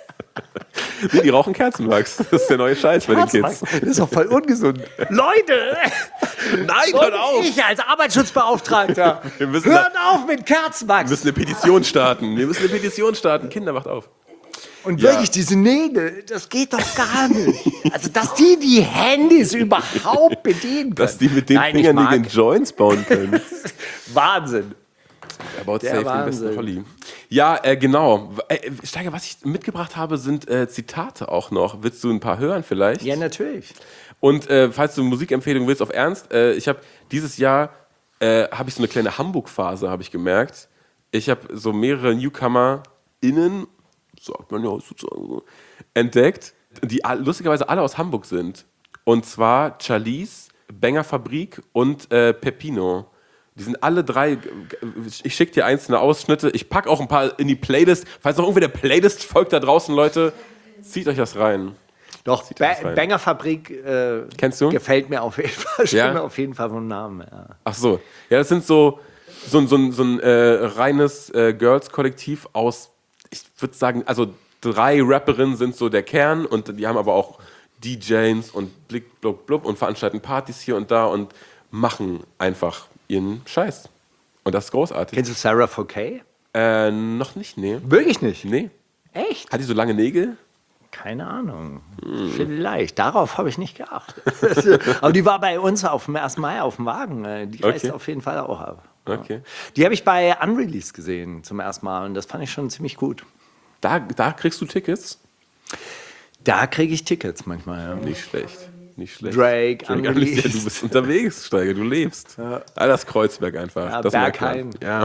nee, die rauchen Kerzenwachs. Das ist der neue Scheiß bei den Kids. Das ist doch voll ungesund. Leute! Nein, Und hört auf! ich als Arbeitsschutzbeauftragter, Wir müssen, hört da, auf mit Kerzenwachs! wir müssen eine Petition starten. Wir müssen eine Petition starten. Kinder, wacht auf. Und Ja. wirklich, diese Nägel, das geht doch gar nicht. Also, dass die die Handys überhaupt bedienen können. Dass die mit den Nein, ich Fingernägeln mag. Joints bauen können. Wahnsinn. Er baut Der safe den Wahnsinn. besten Holly. Ja, äh, genau. Äh, Steiger, was ich mitgebracht habe, sind äh, Zitate auch noch. Willst du ein paar hören vielleicht? Ja, natürlich. Und äh, falls du Musikempfehlungen willst, auf Ernst, äh, ich habe dieses Jahr äh, habe ich so eine kleine Hamburg-Phase, habe ich gemerkt. Ich habe so mehrere NewcomerInnen, sagt man ja sozusagen so, entdeckt, die all- lustigerweise alle aus Hamburg sind. Und zwar Charlize, Banger Fabrik und äh, Pepino. Die sind alle drei, ich schicke dir einzelne Ausschnitte, ich packe auch ein paar in die Playlist. Falls noch irgendwer der Playlist folgt da draußen, Leute, zieht euch das rein. Doch, Zieht ba das rein. Banger Fabrik äh, Kennst du? gefällt mir auf jeden Fall schon, Ja? auf jeden Fall vom Namen. Ja. Ach so, ja, das sind so, so, ein- so ein, so ein äh, reines äh, Girls-Kollektiv aus, ich würde sagen, also drei Rapperinnen sind so der Kern und die haben aber auch D Js und Blick, blub, blub und veranstalten Partys hier und da und machen einfach ihren Scheiß. Und das ist großartig. Kennst du Sarah four K? Äh, noch nicht, nee. Wirklich nicht. Nee. Echt? Hat die so lange Nägel? Keine Ahnung. Hm. Vielleicht. Darauf habe ich nicht geachtet. Aber die war bei uns auf dem ersten Mai auf dem Wagen. Die reist okay. auf jeden Fall auch ab. Okay. Die habe ich bei Unreleased gesehen zum ersten Mal und das fand ich schon ziemlich gut. Da, da kriegst du Tickets? Da kriege ich Tickets manchmal, ja. Nicht schlecht. Nicht schlecht. Drake, Drake Unreleased. Ja, du bist unterwegs, Steiger, du lebst. Ja. Ah, das Kreuzberg einfach. Ja, das Berghain. Ja,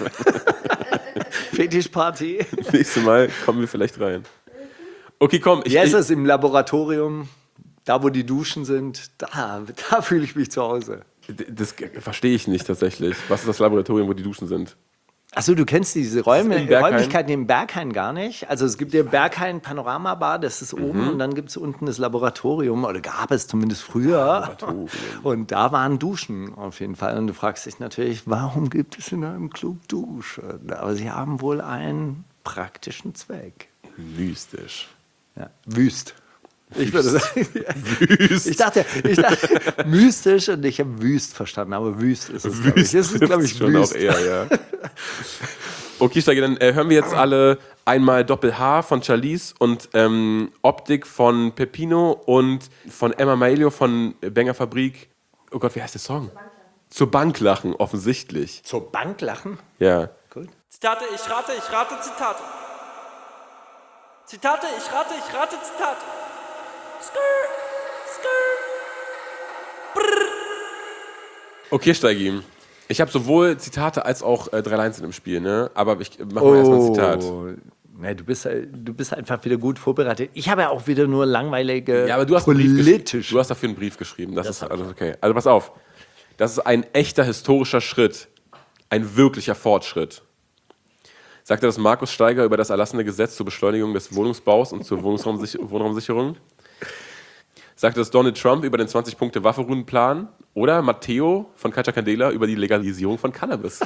Fetischparty. Nächstes Mal kommen wir vielleicht rein. Okay, komm. Ich, Wie heißt das im Laboratorium? Da, wo die Duschen sind, da, da fühle ich mich zu Hause. Das verstehe ich nicht tatsächlich. Was ist das Laboratorium, wo die Duschen sind? Achso, du kennst diese Räume, Räumlichkeiten im Berghain gar nicht? Also es gibt ja Berghain Panorama-Bar, das ist oben mhm. und dann gibt es unten das Laboratorium, oder gab es zumindest früher. Und da waren Duschen auf jeden Fall. Und du fragst dich natürlich, warum gibt es in einem Club Duschen? Aber sie haben wohl einen praktischen Zweck. Mystisch. Ja, wüst. Ich würde sagen, wüst. Ich dachte, ich dachte mystisch und ich habe wüst verstanden, aber wüst ist es. Wüst ist es, glaube ich, schon wüst. Auch eher, ja. Okay, Steiger, dann äh, hören wir jetzt alle einmal Doppel-H von Charlize und ähm, Optik von Peppino und von Emma Mailio von Banger Fabrik. Oh Gott, wie heißt der Song? Zur Bank lachen, offensichtlich. Zur Bank lachen? Ja. Gut. Zitate, ich rate, ich rate Zitate. Zitate, ich rate, ich rate Zitate. Skrr, skrr, brrr. Okay, Steigi. Ich habe sowohl Zitate als auch äh, drei Lines im Spiel, ne? Aber ich mache mal erstmal ein Zitat. Nee, du, bist, du bist einfach wieder gut vorbereitet. Ich habe ja auch wieder nur langweilige Ja, aber du hast, politisch. du hast dafür einen Brief geschrieben. Das, das ist alles okay. Also pass auf. Das ist ein echter historischer Schritt. Ein wirklicher Fortschritt. Sagte das Markus Steiger über das erlassene Gesetz zur Beschleunigung des Wohnungsbaus und zur Wohnungsraumsich- Wohnraumsicherung? Sagte das Donald Trump über den zwanzig-Punkte-Waffenruhenplan? Oder Matteo von Katja Candela über die Legalisierung von Cannabis?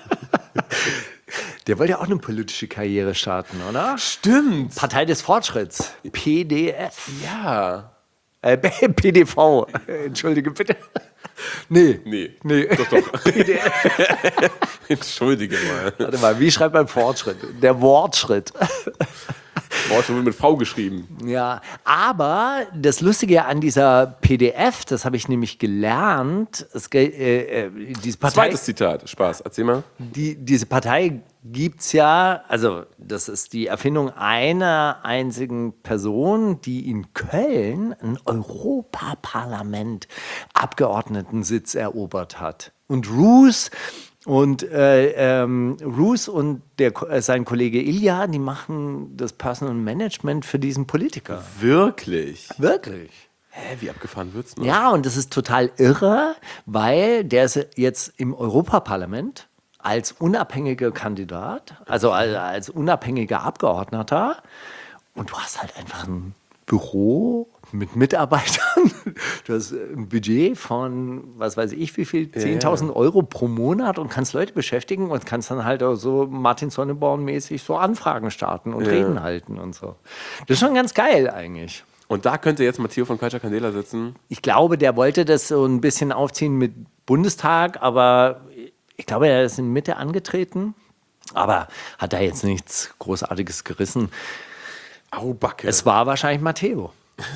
Der wollte ja auch eine politische Karriere starten, oder? Stimmt. Partei des Fortschritts. P D F. Ja. Äh, P D V. Entschuldige bitte. Nee. Nee. Nee. Doch, doch. P D F. Entschuldige mal. Warte mal, wie schreibt man Fortschritt? Der Wortschritt. Fortschritt wird mit V geschrieben. Ja, aber das Lustige an dieser P D F, das habe ich nämlich gelernt, es, äh, äh, diese Partei, Zweites Zitat, Spaß, erzähl mal. Die, diese Partei gibt es ja, also das ist die Erfindung einer einzigen Person, die in Köln ein Europaparlament Abgeordnetensitz erobert hat. Und Roos Und äh, ähm, Roos und der, äh, sein Kollege Ilja, die machen das Personal Management für diesen Politiker. Wirklich? Wirklich. Hä, wie abgefahren wird's noch? Ja, und das ist total irre, weil der ist jetzt im Europaparlament als unabhängiger Kandidat, also als, als unabhängiger Abgeordneter. Und du hast halt einfach ein Büro mit Mitarbeitern. Du hast ein Budget von, was weiß ich, wie viel, zehntausend Euro pro Monat und kannst Leute beschäftigen und kannst dann halt auch so Martin Sonneborn-mäßig so Anfragen starten und ja. Reden halten und so. Das ist schon ganz geil eigentlich. Und da könnte jetzt Matteo von Katja Candela sitzen? Ich glaube, der wollte das so ein bisschen aufziehen mit Bundestag, aber ich glaube, er ist in Mitte angetreten, aber hat da jetzt nichts Großartiges gerissen. Au, Backe. Es war wahrscheinlich Matteo.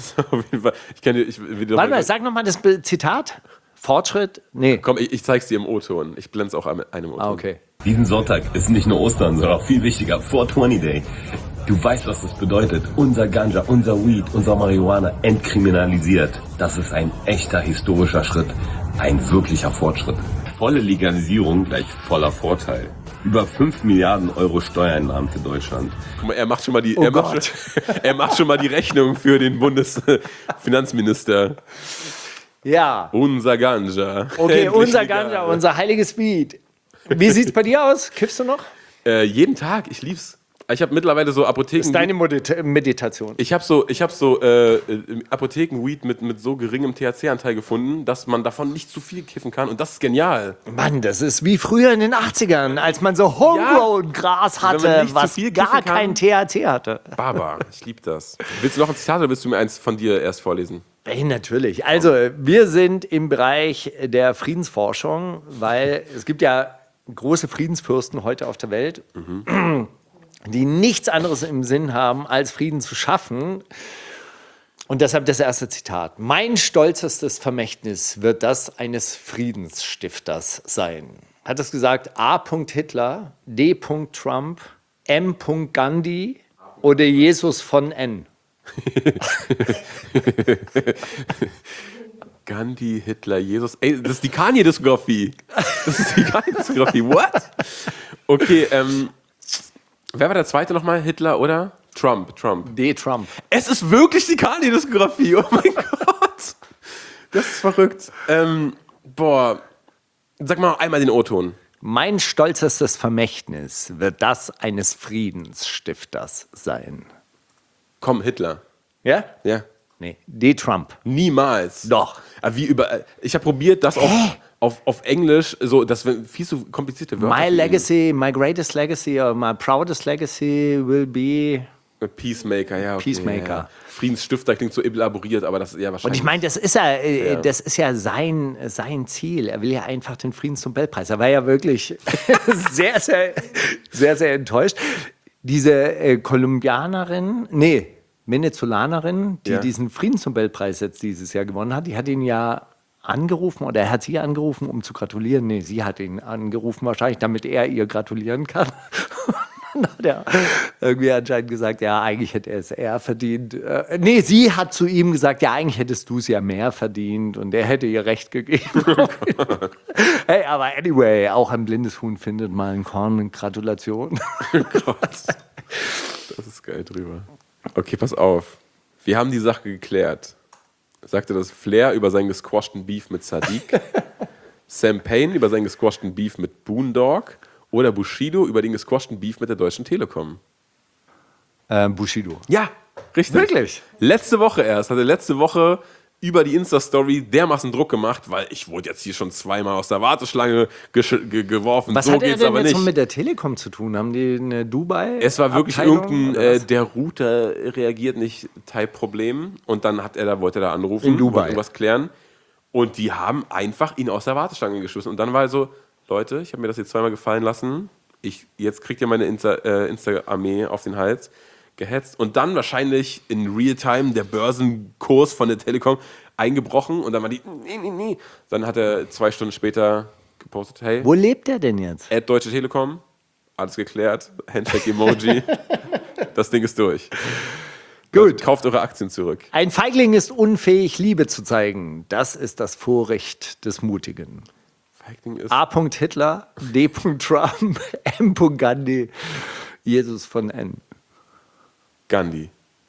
ich kann dir, ich, will Warte mal, sag nochmal das Zitat. Fortschritt? Nee. Komm, ich, ich zeig's dir im O-Ton. Ich blende es auch an einem O-Ton. Ah, okay. Diesen Sonntag ist nicht nur Ostern, sondern auch viel wichtiger, four twenty Day. Du weißt, was das bedeutet. Unser Ganja, unser Weed, unser Marihuana entkriminalisiert. Das ist ein echter historischer Schritt. Ein wirklicher Fortschritt. Volle Legalisierung gleich voller Vorteil. Über fünf Milliarden Euro Steuereinnahmen für Deutschland. Guck mal, er macht schon mal die, oh er macht schon, er macht schon mal die Rechnung für den Bundesfinanzminister. Ja. Unser Ganja. Okay, unser Ganja, unser heiliges Weed. Wie sieht's bei dir aus? Kiffst du noch? Äh, jeden Tag, ich lieb's. Ich habe mittlerweile so Apotheken. Das ist deine Medita- Meditation. Ich habe so, ich hab so äh, Apotheken-Weed mit, mit so geringem T H C-Anteil gefunden, dass man davon nicht zu viel kiffen kann. Und das ist genial. Mann, das ist wie früher in den achtzigern, als man so Homegrown-Gras hatte, was gar kein T H C hatte. Baba, ich liebe das. Willst du noch ein Zitat oder willst du mir eins von dir erst vorlesen? Hey, natürlich. Also, wir sind im Bereich der Friedensforschung, weil es gibt ja große Friedensfürsten heute auf der Welt. Mhm. die nichts anderes im Sinn haben, als Frieden zu schaffen. Und deshalb das erste Zitat. Mein stolzestes Vermächtnis wird das eines Friedensstifters sein. Hat es gesagt A. Hitler, D. Trump, M. Gandhi oder Jesus von N? Gandhi, Hitler, Jesus. Ey, das ist die Kanye-Diskografie. Das ist die Kanye-Diskografie. What? Okay, ähm, wer war der zweite nochmal? Hitler oder? Trump, Trump. D. Trump. Es ist wirklich die Kanye-Diskografie. Oh mein Gott. Das ist verrückt. Ähm, boah. Sag mal einmal den O-Ton. Mein stolzestes Vermächtnis wird das eines Friedensstifters sein. Komm, Hitler. Ja? Ja. Nee, D. Trump. Niemals. Doch. Aber wie über, ich habe probiert, das auf, auf, auf Englisch, so, das wären viel zu komplizierte Wörter. My für ihn. legacy, my greatest legacy or my proudest legacy will be Peacemaker, ja. Okay, Peacemaker. Ja. Friedensstifter klingt so elaboriert, aber das ist ja wahrscheinlich. Und ich meine, das ist ja, äh, Ja. das ist ja sein, sein Ziel. Er will ja einfach den Friedensnobelpreis. Er war ja wirklich sehr, sehr, sehr, sehr enttäuscht. Diese äh, Kolumbianerin, nee, Venezolanerin, die Ja. diesen Friedensnobelpreis jetzt dieses Jahr gewonnen hat, die hat ihn ja angerufen oder er hat sie angerufen, um zu gratulieren. Nee, sie hat ihn angerufen wahrscheinlich, damit er ihr gratulieren kann. Dann hat er irgendwie anscheinend gesagt, ja, eigentlich hätte er es eher verdient. Äh, nee, sie hat zu ihm gesagt, ja, eigentlich hättest du es ja mehr verdient und er hätte ihr recht gegeben. Hey, aber anyway, auch ein blindes Huhn findet mal ein Korn. Gratulation. Gott. Das ist geil drüber. Okay, pass auf. Wir haben die Sache geklärt. Sagte das Flair über seinen gesquashten Beef mit Sadiq, Sam Payne über seinen gesquashten Beef mit Boondog oder Bushido über den gesquashten Beef mit der Deutschen Telekom. Ähm, Bushido. Ja, richtig. Wirklich? Letzte Woche erst, hatte letzte Woche über die Insta-Story dermaßen Druck gemacht, weil ich wurde jetzt hier schon zweimal aus der Warteschlange gesch- ge- geworfen. Was so hat er geht's denn aber jetzt nicht. so mit der Telekom zu tun? Haben die eine Dubai? Es war wirklich Abteilung irgendein, oder äh, was? der Router reagiert nicht, Type-Problem. Und dann hat er da, wollte er da anrufen, In Dubai. wollte irgendwas klären. Und die haben einfach ihn aus der Warteschlange geschmissen. Und dann war er so, Leute, ich habe mir das jetzt zweimal gefallen lassen. Ich, jetzt kriegt ihr meine Insta, äh, Insta-Armee auf den Hals. Gehetzt. Und dann wahrscheinlich in Realtime der Börsenkurs von der Telekom eingebrochen. Und dann war die, nee, nee, nee. Dann hat er zwei Stunden später gepostet, hey, Wo lebt er denn jetzt? Ad Deutsche Telekom, alles geklärt, Handshake-Emoji, das Ding ist durch. Gut. Kauft eure Aktien zurück. Ein Feigling ist unfähig, Liebe zu zeigen. Das ist das Vorrecht des Mutigen. Feigling ist A. Hitler, D. Trump, M. Gandhi, Jesus von N. Gandhi.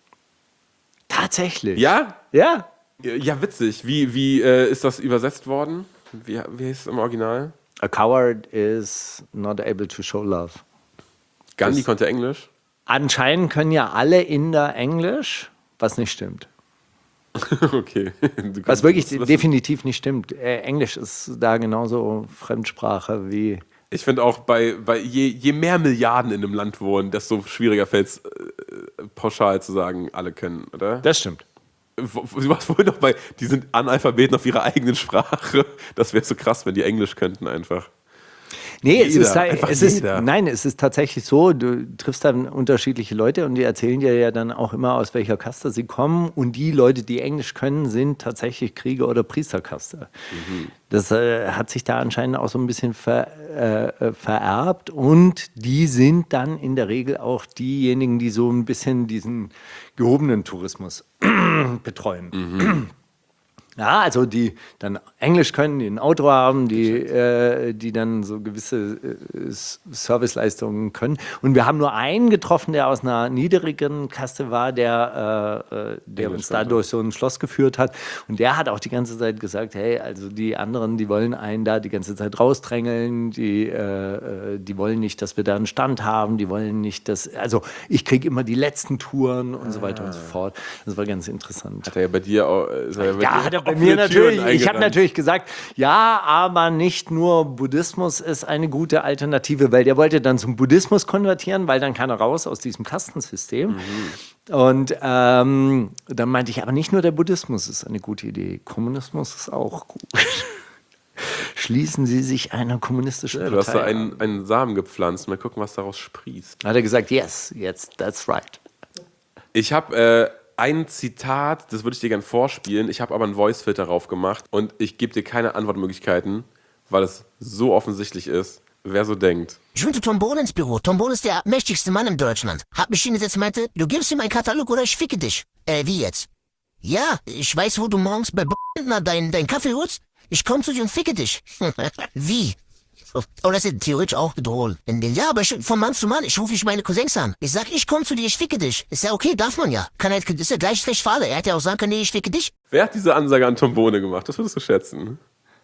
Tatsächlich? Ja? Ja. Ja, witzig. Wie, wie äh, ist das übersetzt worden? Wie, wie heißt es im Original? A coward is not able to show love. Gandhi Das- konnte Englisch. Anscheinend können ja alle Inder Englisch, was nicht stimmt. Okay. Du Was kannst- wirklich das- definitiv nicht stimmt. Äh, Englisch ist da genauso Fremdsprache wie... Ich finde auch, bei, bei je, je mehr Milliarden in einem Land wohnen, desto schwieriger fällt es, äh, pauschal zu sagen, alle können, oder? Das stimmt. Wo- Du warst vorhin noch bei, die sind Analphabeten auf ihrer eigenen Sprache. Das wäre so krass, wenn die Englisch könnten einfach. Nee, es Jeder, ist, einfach es ist, jeder. nein, es ist tatsächlich so, du triffst dann unterschiedliche Leute und die erzählen dir ja dann auch immer, aus welcher Kaste sie kommen. Und die Leute, die Englisch können, sind tatsächlich Krieger- oder Priesterkaste. Das äh, hat sich da anscheinend auch so ein bisschen ver, äh, äh, vererbt. Und die sind dann in der Regel auch diejenigen, die so ein bisschen diesen gehobenen Tourismus betreuen. Ja, also die dann Englisch können, die ein Auto haben, die, äh, die dann so gewisse äh, S- Serviceleistungen können. Und wir haben nur einen getroffen, der aus einer niedrigen Kaste war, der, äh, äh, der Englisch uns da konnte. durch so ein Schloss geführt hat. Und der hat auch die ganze Zeit gesagt, hey, also die anderen, die wollen einen da die ganze Zeit rausdrängeln, die, äh, äh, die wollen nicht, dass wir da einen Stand haben, die wollen nicht, dass, also ich kriege immer die letzten Touren und so weiter und so fort. Das war ganz interessant. Hat er ja bei dir auch. Ist er ja bei, Ja, dir hat er bei offene mir Türen natürlich. Ich habe eingerannt. natürlich gesagt, ja, aber nicht nur Buddhismus ist eine gute Alternative, weil der wollte dann zum Buddhismus konvertieren, weil dann kann er raus aus diesem Kastensystem. Und ähm, dann meinte ich, aber nicht nur der Buddhismus ist eine gute Idee, Kommunismus ist auch gut. Schließen Sie sich einer kommunistischen Ja, Partei du hast da an. einen, einen Samen gepflanzt. Mal gucken, was daraus sprießt. Hat er gesagt, yes, yes, that's right. Ich habe äh, ein Zitat, das würde ich dir gerne vorspielen. Ich habe aber einen Voice-Filter drauf gemacht und ich gebe dir keine Antwortmöglichkeiten, weil es so offensichtlich ist, wer so denkt. Ich will zu Tom Bohlen ins Büro. Tom Bohlen ist der mächtigste Mann in Deutschland. Hab mich hingesetzt und meinte, du gibst ihm einen Katalog oder ich ficke dich. Äh, wie jetzt? Ja, ich weiß, wo du morgens bei Bildner deinen dein Kaffee holst. Ich komm zu dir und ficke dich. Wie? Oh, das ist theoretisch auch bedrohlich. Ja, aber ich, von Mann zu Mann, ich rufe ich meine Cousins an. Ich sag, ich komm zu dir, ich ficke dich. Ist ja okay, darf man ja. Kann halt, ist ja gleich recht für alle. Er hätte ja auch sagen können, nee, ich ficke dich. Wer hat diese Ansage an Tom Bohne gemacht? Das würdest du schätzen.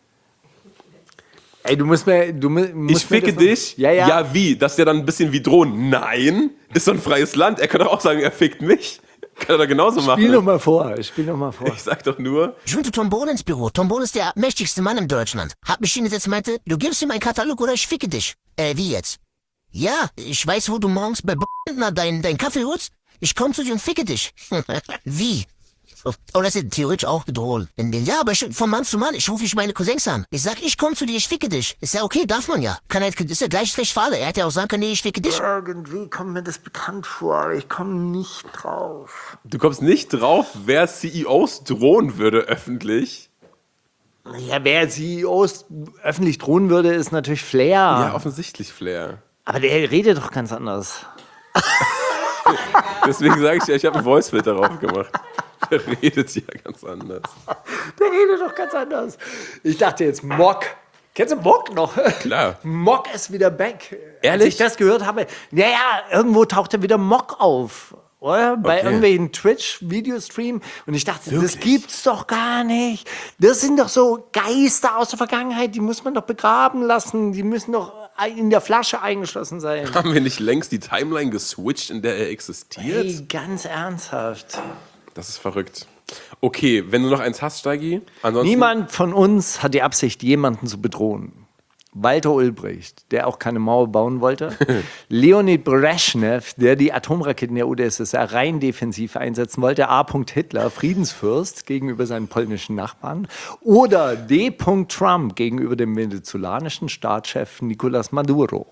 Ey, du musst mir... Du musst Ich ficke dich? Ja, ja. Ja, wie? Das ist ja dann ein bisschen wie drohen. Nein, ist so ein freies Land. Er kann doch auch sagen, er fickt mich. Kann er doch genauso machen. Spiel doch mal vor, spiel doch mal vor. Ich sag doch nur... Ich will zu Tom Bohlen ins Büro. Tom Bohlen ist der mächtigste Mann in Deutschland. Hab mich hingesetzt und meinte, du gibst ihm einen Katalog oder ich ficke dich. Äh, wie jetzt? Ja, ich weiß, wo du morgens bei Bildner deinen dein Kaffee holst. Ich komm zu dir und ficke dich. Wie? Oh, das ist theoretisch auch bedrohlich. Ja, aber ich, von Mann zu Mann, ich rufe ich meine Cousins an. Ich sag, ich komm zu dir, ich ficke dich. Ist ja okay, darf man ja. Kann halt, ist ja gleich recht für alle. Er hätte ja auch sagen können, nee, ich ficke dich. Irgendwie kommt mir das bekannt vor, aber ich komme nicht drauf. Du kommst nicht drauf, wer C E Os drohen würde öffentlich. Ja, wer C E Os öffentlich drohen würde, ist natürlich Flair. Ja, offensichtlich Flair. Aber der redet doch ganz anders. Deswegen sage ich ja, ich habe einen Voice-Filter drauf gemacht. Der redet ja ganz anders. Der redet doch ganz anders. Ich dachte jetzt Mock. Kennst du Mock noch? Klar. Mock ist wieder back. Ehrlich? Als ich das gehört habe, naja, irgendwo tauchte wieder Mock auf. Oder? Bei Okay. irgendwelchen Twitch-Videostream. Und ich dachte, Wirklich? das gibt's doch gar nicht. Das sind doch so Geister aus der Vergangenheit, die muss man doch begraben lassen. Die müssen doch in der Flasche eingeschlossen sein. Haben wir nicht längst die Timeline geswitcht, in der er existiert? Hey, ganz ernsthaft. Das ist verrückt. Okay, wenn du noch eins hast, Steigi. Ansonsten Niemand von uns hat die Absicht, jemanden zu bedrohen. Walter Ulbricht, der auch keine Mauer bauen wollte. Leonid Brezhnev, der die Atomraketen der U d S S R rein defensiv einsetzen wollte. A. Hitler, Friedensfürst gegenüber seinen polnischen Nachbarn. Oder D. Trump gegenüber dem venezolanischen Staatschef Nicolás Maduro.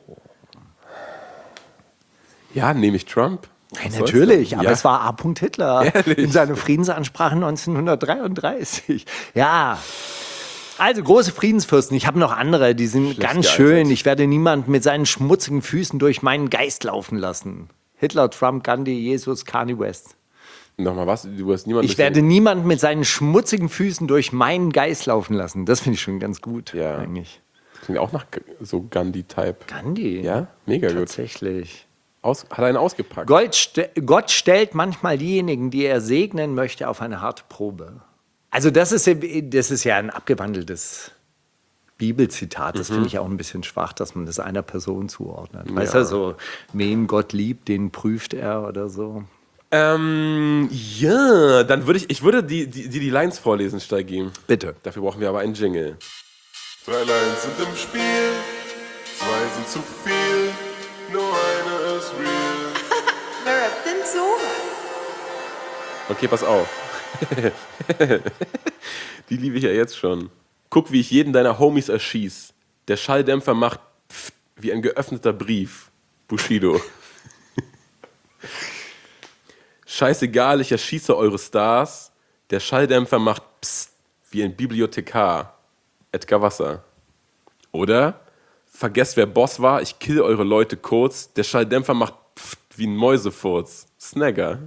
Ja, nehme ich Trump. Hey, Was natürlich, soll's denn? aber Ja. es war A. Hitler Ehrlich? in seiner Friedensansprache neunzehnhundertdreiunddreißig. Ja, also große Friedensfürsten. Ich habe noch andere, die sind Schlecht ganz gealtert. schön. Ich werde niemanden mit seinen schmutzigen Füßen durch meinen Geist laufen lassen. Hitler, Trump, Gandhi, Jesus, Kanye West. Nochmal was? Du hast niemanden. Ich werde niemanden mit seinen schmutzigen Füßen durch meinen Geist laufen lassen. Das finde ich schon ganz gut, Ja. eigentlich. Klingt auch nach G- so Gandhi-Type. Gandhi? Ja, mega gut. Tatsächlich. Aus, hat einen ausgepackt. Gott, st Gott stellt manchmal diejenigen, die er segnen möchte, auf eine harte Probe. Also das ist, das ist ja ein abgewandeltes Bibelzitat. Das Mhm. finde ich auch ein bisschen schwach, dass man das einer Person zuordnet. Weißt Ja. du, so, wen Gott liebt, den prüft er oder so. Ähm, ja, dann würde ich, ich würde die, die, die, die Lines vorlesen, Steigi. Bitte. Dafür brauchen wir aber einen Jingle. Drei Lines sind im Spiel, zwei sind zu viel, nur eine ist real. Wer rappt denn sowas? Okay, pass auf. Die liebe ich ja jetzt schon. Guck, wie ich jeden deiner Homies erschieß. Der Schalldämpfer macht pft, wie ein geöffneter Brief. Bushido. Scheißegal, ich erschieße eure Stars. Der Schalldämpfer macht pst, wie ein Bibliothekar. Edgar Wasser. Oder? Vergesst, wer Boss war, ich kill eure Leute kurz. Der Schalldämpfer macht pft, wie ein Mäusefurz. Snagger.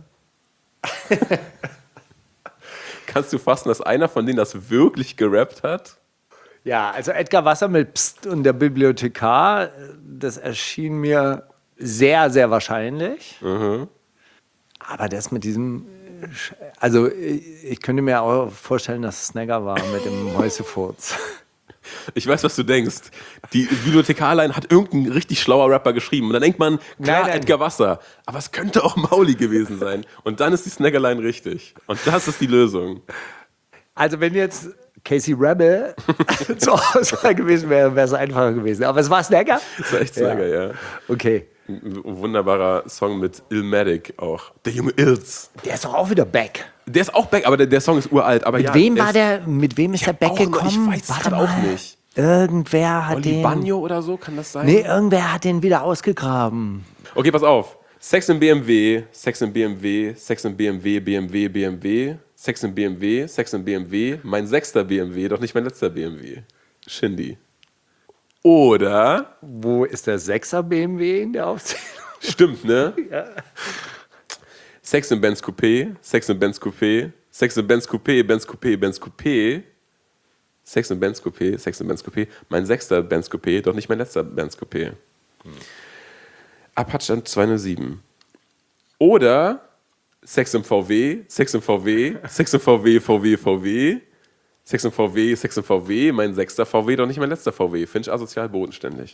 Kannst du fassen, dass einer von denen das wirklich gerappt hat? Ja, also Edgar Wasser mit Psst und der Bibliothekar, das erschien mir sehr, sehr wahrscheinlich. Mhm. Aber das mit diesem, Sch- also ich ich könnte mir auch vorstellen, dass es Snagger war mit dem Mäusefurz. Ich weiß, was du denkst. Die Bibliothekarline hat irgendein richtig schlauer Rapper geschrieben. Und dann denkt man, klar, Nein, nein. Edgar Wasser. Aber es könnte auch Mauli gewesen sein. Und dann ist die Snaggerline richtig. Und das ist die Lösung. Also wenn jetzt Casey Rebel zur Auswahl gewesen wäre, wäre es einfacher gewesen. Aber es war Snagger? Das war echt Snagger, ja. Okay. Ein wunderbarer Song mit Illmatic auch. Der junge Ilz. Der ist doch auch wieder back. Der ist auch back, aber der, der Song ist uralt. Aber Mit ja, wem der war ist- der, mit wem ist der back auch noch- gekommen? Ich weiß es Warte gerade auch mal. nicht. Irgendwer hat Oli den... Bagno oder so, kann das sein? Nee, irgendwer hat den wieder ausgegraben. Okay, pass auf. Sex im B M W, Sex im B M W, Sex im B M W, B M W, B M W, Sex im B M W, Sex im B M W, mein sechster B M W, doch nicht mein letzter B M W. Shindy. Oder... Wo ist der sechser B M W in der Aufzählung? Stimmt, ne? Ja. Sex im Benz Coupé, Sex im Benz Coupé, Sex im Benz Coupé, Benz Coupé, Benz Coupé, Sex im Benz Coupé, Sex im Benz Coupé, mein sechster Benz Coupé, doch nicht mein letzter Benz Coupé. Hm. Apache zweihundertsieben. Oder Sex im V W, Sex im V W, Sex im V W, V W, V W, Sex im V W, Sex im V W, mein sechster V W, doch nicht mein letzter V W. Finch asozial bodenständig.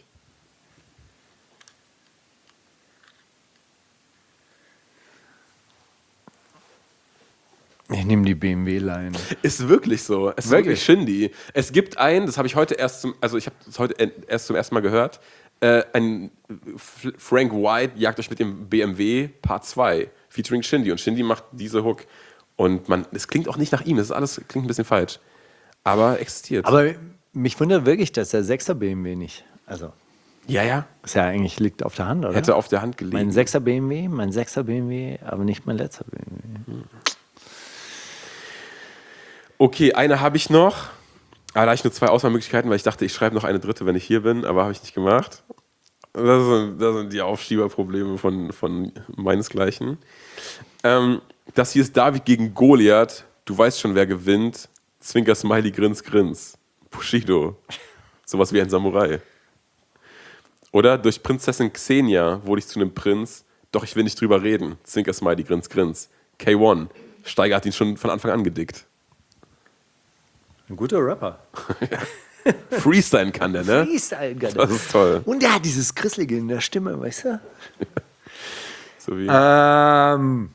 Ich nehme die B M W-Line. Ist wirklich so. Es ist wirklich Shindy. Es gibt einen, das habe ich heute erst zum, also ich habe es heute erst zum ersten Mal gehört, äh, ein F- Frank White jagt euch mit dem B M W Part zwei, featuring Shindy. Und Shindy macht diese Hook. Und man, es klingt auch nicht nach ihm, es ist alles, klingt ein bisschen falsch. Aber existiert. Aber mich wundert wirklich, dass der sechser B M W nicht, also... Ja, ja. Das ja eigentlich liegt auf der Hand, oder? Hätte auf der Hand gelegen. Mein sechser B M W, mein sechser B M W, aber nicht mein letzter B M W. Hm. Okay, eine habe ich noch. Aber da habe ich nur zwei Auswahlmöglichkeiten, weil ich dachte, ich schreibe noch eine dritte, wenn ich hier bin, aber habe ich nicht gemacht. Das sind, das sind die Aufschieberprobleme von, von meinesgleichen. Ähm, das hier ist David gegen Goliath. Du weißt schon, wer gewinnt. Zwinker, Smiley, Grins, Grins. Bushido. Sowas wie ein Samurai. Oder durch Prinzessin Xenia wurde ich zu einem Prinz, doch ich will nicht drüber reden. Zwinker, Smiley, Grins, Grins. K eins. Steiger hat ihn schon von Anfang an gedickt. Ein guter Rapper. Freestylen kann der, ne? Freestylen kann der. Das ist toll. Und der hat dieses Krisselige in der Stimme, weißt du? So wie... Ähm...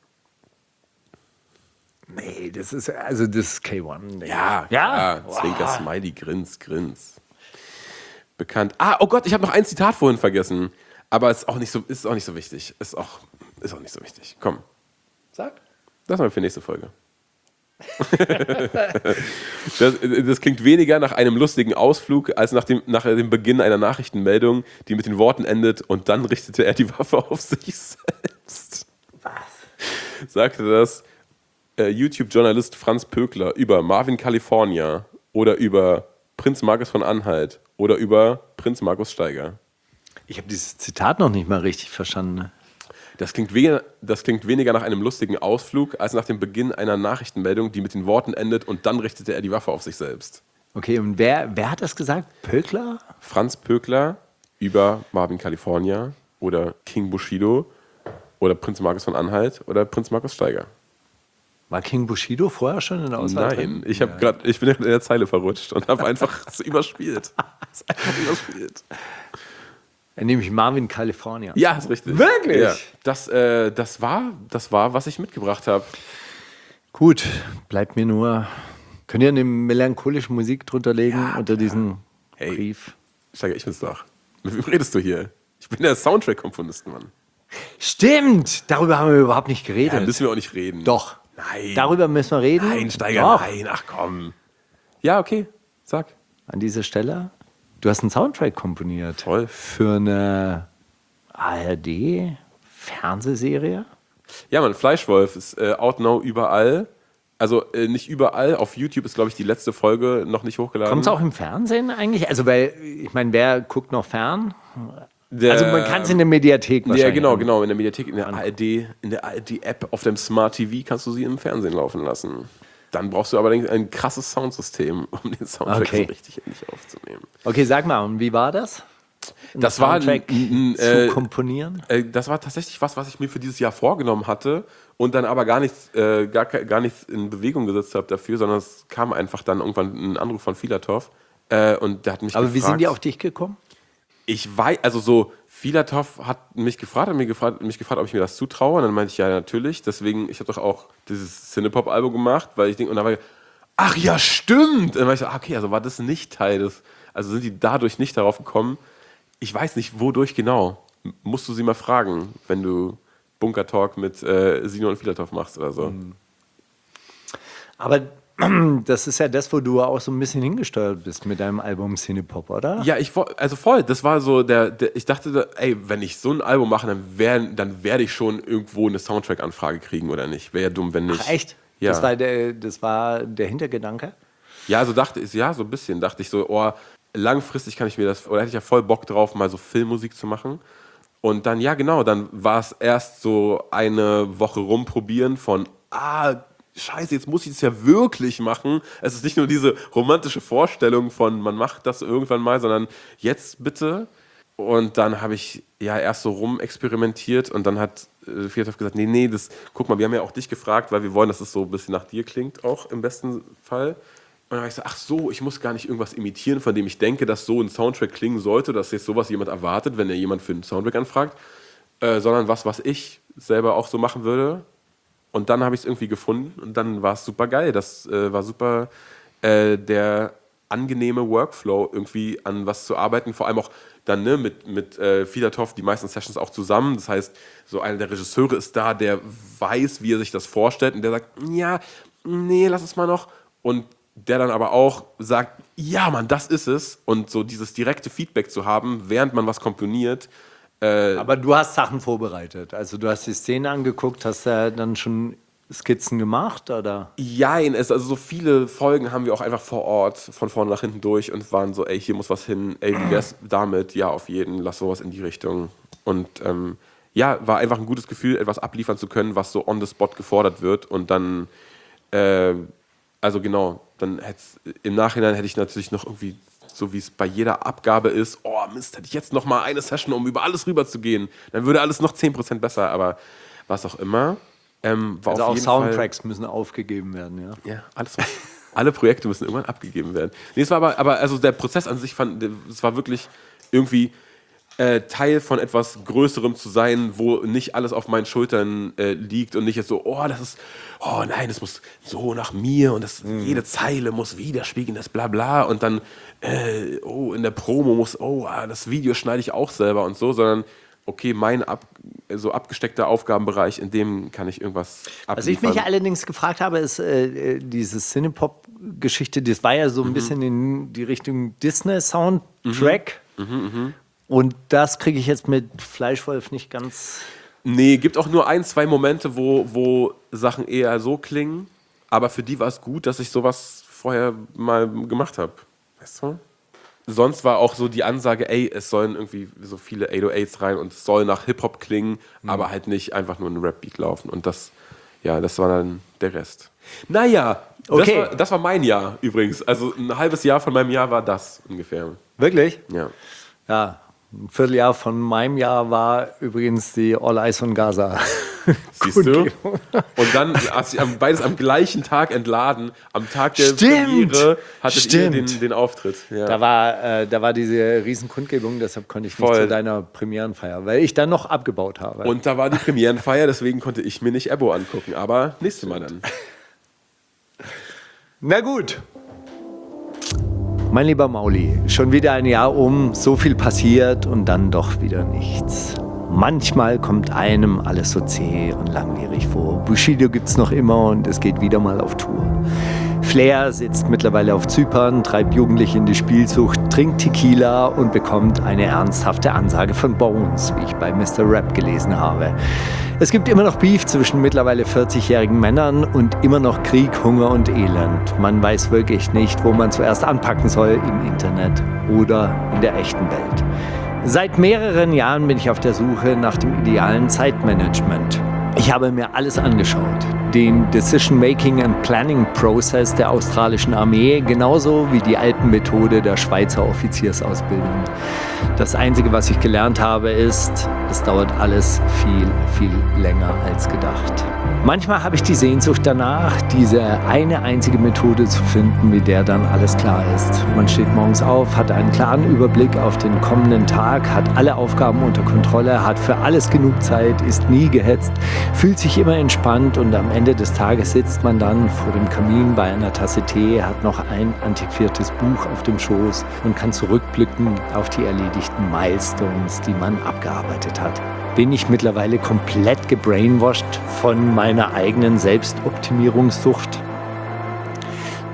Nee, das ist, also das ist K eins. Nee. Ja, ja. ja. Zwinker, Smiley, Grins, Grins. Bekannt. Ah, oh Gott, ich habe noch ein Zitat vorhin vergessen. Aber es ist auch nicht so, ist auch nicht so wichtig. Ist auch, ist auch nicht so wichtig. Komm. Sag. Das mal für nächste Folge. das, das klingt weniger nach einem lustigen Ausflug als nach dem, nach dem Beginn einer Nachrichtenmeldung, die mit den Worten endet und dann richtete er die Waffe auf sich selbst. Was? Sagte das äh, YouTube-Journalist Franz Pökler über Marvin California oder über Prinz Markus von Anhalt oder über Prinz Markus Steiger. Ich habe dieses Zitat noch nicht mal richtig verstanden. Das klingt, weniger, das klingt weniger nach einem lustigen Ausflug als nach dem Beginn einer Nachrichtenmeldung, die mit den Worten endet und dann richtete er die Waffe auf sich selbst. Okay, und wer, wer hat das gesagt? Pökler? Franz Pökler über Marvin California oder King Bushido oder Prinz Markus von Anhalt oder Prinz Markus Steiger. War King Bushido vorher schon in der Auswahl? Nein, ich, hab ja. grad, ich bin in der Zeile verrutscht und habe einfach es überspielt. Es einfach überspielt. Dann nehme ich Marvin California. Ja, ist richtig. Wirklich? Ja. Das, äh, das, war, das war, was ich mitgebracht habe. Gut, bleibt mir nur... Könnt ihr eine melancholische Musik drunter legen ja, unter diesen hey, Brief? Steiger, ich bin's doch. Mit wem redest du hier? Ich bin der Soundtrack-Komponist, Mann. Stimmt! Darüber haben wir überhaupt nicht geredet. Ja, müssen wir auch nicht reden. Doch. Nein. Darüber müssen wir reden. Nein, Steiger, Doch. nein. Ach komm. Ja, okay. Sag. An dieser Stelle... Du hast einen Soundtrack komponiert. Toll. Für eine A R D-Fernsehserie? Ja, man, Fleischwolf ist äh, out now überall. Also äh, nicht überall. Auf YouTube ist, glaube ich, die letzte Folge noch nicht hochgeladen. Kommt es auch im Fernsehen eigentlich? Also, weil, ich meine, wer guckt noch fern? Der, also, man kann es in der Mediathek wahrscheinlich. Ja, genau, genau. In der Mediathek, in der A R D, in der A R D-App auf dem Smart T V kannst du sie im Fernsehen laufen lassen. Dann brauchst du aber ein krasses Soundsystem, um den Soundtrack okay. so richtig endlich aufzunehmen. Okay, sag mal, und wie war das? Das war ein, ein, äh, zu komponieren? Äh, das war tatsächlich was, was ich mir für dieses Jahr vorgenommen hatte und dann aber gar nichts, äh, gar, gar nichts in Bewegung gesetzt habe dafür, sondern es kam einfach dann irgendwann ein Anruf von Filatov äh, und der hat mich aber gefragt. Wie sind die auf dich gekommen? Ich weiß, also so, Filatov hat mich gefragt, hat mich gefragt, mich gefragt, ob ich mir das zutraue. Und dann meinte ich, ja, natürlich. Deswegen, ich habe doch auch dieses Cinepop-Album gemacht, weil ich denke, und dann war ich, ach ja, stimmt. Und dann war ich so, okay, also war das nicht Teil des, also sind die dadurch nicht darauf gekommen. Ich weiß nicht, wodurch genau. M- musst du sie mal fragen, wenn du Bunker Talk mit äh, Sino und Filatov machst oder so. Aber das ist ja das, wo du auch so ein bisschen hingesteuert bist mit deinem Album Cinepop, oder? Ja, ich wo- also voll. Das war so der, der ich dachte, ey, wenn ich so ein Album mache, dann, wär, dann werde ich schon irgendwo eine Soundtrack-Anfrage kriegen oder nicht. Wäre ja dumm, wenn nicht. Ach, echt? Ja. Das war der, das war der Hintergedanke? Ja, so dachte ich, ja, so ein bisschen. Dachte ich so, oh, langfristig kann ich mir das, oder hätte ich ja voll Bock drauf, mal so Filmmusik zu machen. Und dann, ja, genau, dann war es erst so eine Woche rumprobieren von, ah, Scheiße, jetzt muss ich das ja wirklich machen. Es ist nicht nur diese romantische Vorstellung von, man macht das irgendwann mal, sondern jetzt bitte. Und dann habe ich ja erst so rumexperimentiert und dann hat äh, Fiatov gesagt, nee, nee, das, guck mal, wir haben ja auch dich gefragt, weil wir wollen, dass es so ein bisschen nach dir klingt, auch im besten Fall. Und dann habe ich gesagt, ach so, ich muss gar nicht irgendwas imitieren, von dem ich denke, dass so ein Soundtrack klingen sollte, dass jetzt sowas jemand erwartet, wenn er jemand für einen Soundtrack anfragt, äh, sondern was, was ich selber auch so machen würde. Und dann habe ich es irgendwie gefunden und dann war es super geil. Das äh, war super äh, der angenehme Workflow, irgendwie an was zu arbeiten. Vor allem auch dann ne, mit, mit äh, Filatov die meisten Sessions auch zusammen. Das heißt, so einer der Regisseure ist da, der weiß, wie er sich das vorstellt und der sagt, ja, nee, lass es mal noch. Und der dann aber auch sagt, ja, Mann, das ist es. Und so dieses direkte Feedback zu haben, während man was komponiert. Äh, Aber du hast Sachen vorbereitet. Also du hast die Szene angeguckt, hast da dann schon Skizzen gemacht, oder? Jein, es, also so viele Folgen haben wir auch einfach vor Ort, von vorne nach hinten durch und waren so, ey, hier muss was hin, ey, wie wär's damit? Ja, auf jeden, lass sowas in die Richtung. Und ähm, ja, war einfach ein gutes Gefühl, etwas abliefern zu können, was so on the spot gefordert wird und dann, äh, also genau, dann hätt's, im Nachhinein hätte ich natürlich noch irgendwie, so wie es bei jeder Abgabe ist, oh Mist, hätte ich jetzt noch mal eine Session, um über alles rüber zu gehen, dann würde alles noch zehn Prozent besser, aber was auch immer. Ähm, war also auf auch jeden Soundtracks Fall, müssen aufgegeben werden, ja? Ja, alles. Alle Projekte müssen irgendwann abgegeben werden. Nee, es war aber, aber also der Prozess an sich, fand, es war wirklich irgendwie äh, Teil von etwas Größerem zu sein, wo nicht alles auf meinen Schultern äh, liegt und nicht jetzt so, oh, das ist, oh nein, das muss so nach mir und das, mhm. jede Zeile muss widerspiegeln, das bla bla und dann, äh, oh, in der Promo muss, oh, das Video schneide ich auch selber und so, sondern okay, mein ab, so abgesteckter Aufgabenbereich, in dem kann ich irgendwas abliefern. Was ich mich allerdings gefragt habe, ist äh, diese Cinepop-Geschichte, das war ja so ein mhm. bisschen in die Richtung Disney-Soundtrack. Mhm. Mhm, mh. Und das kriege ich jetzt mit Fleischwolf nicht ganz... Nee, gibt auch nur ein, zwei Momente, wo, wo Sachen eher so klingen. Aber für die war es gut, dass ich sowas vorher mal gemacht habe. Weißt du? Sonst war auch so die Ansage, ey, es sollen irgendwie so viele acht null achts rein und es soll nach Hip-Hop klingen, mhm. aber halt nicht einfach nur ein Rap-Beat laufen. Und das, ja, das war dann der Rest. Naja, okay. das, war, das war mein Jahr übrigens. Also ein halbes Jahr von meinem Jahr war das ungefähr. Wirklich? Ja. Ja, ein Vierteljahr von meinem Jahr war übrigens die All Eyes on Gaza. Siehst du? Und dann hast du beides am gleichen Tag entladen. Am Tag der Stimmt. Premiere hattet Stimmt. ihr den, den Auftritt. Ja. Da war, äh, da war diese Riesenkundgebung, deshalb konnte ich Voll. nicht zu deiner Premierenfeier, weil ich dann noch abgebaut habe. Und da war die Premierenfeier, deswegen konnte ich mir nicht Ebo angucken. Aber nächstes Mal dann. Na gut. Mein lieber Mauli, schon wieder ein Jahr um, so viel passiert und dann doch wieder nichts. Manchmal kommt einem alles so zäh und langwierig vor. Bushido gibt's noch immer und es geht wieder mal auf Tour. Flair sitzt mittlerweile auf Zypern, treibt Jugendliche in die Spielsucht, trinkt Tequila und bekommt eine ernsthafte Ansage von Bones, wie ich bei Mister Rap gelesen habe. Es gibt immer noch Beef zwischen mittlerweile vierzigjährigen Männern und immer noch Krieg, Hunger und Elend. Man weiß wirklich nicht, wo man zuerst anpacken soll, im Internet oder in der echten Welt. Seit mehreren Jahren bin ich auf der Suche nach dem idealen Zeitmanagement. Ich habe mir alles angeschaut. Den Decision-Making and Planning-Prozess der australischen Armee, genauso wie die Alpenmethode der Schweizer Offiziersausbildung. Das Einzige, was ich gelernt habe, ist, es dauert alles viel, viel länger als gedacht. Manchmal habe ich die Sehnsucht danach, diese eine einzige Methode zu finden, mit der dann alles klar ist. Man steht morgens auf, hat einen klaren Überblick auf den kommenden Tag, hat alle Aufgaben unter Kontrolle, hat für alles genug Zeit, ist nie gehetzt, fühlt sich immer entspannt und am Ende des Tages sitzt man dann vor dem Kamin bei einer Tasse Tee, hat noch ein antiquiertes Buch auf dem Schoß und kann zurückblicken auf die erledigten Milestones, die man abgearbeitet hat. Bin ich mittlerweile komplett gebrainwashed von meiner eigenen Selbstoptimierungssucht?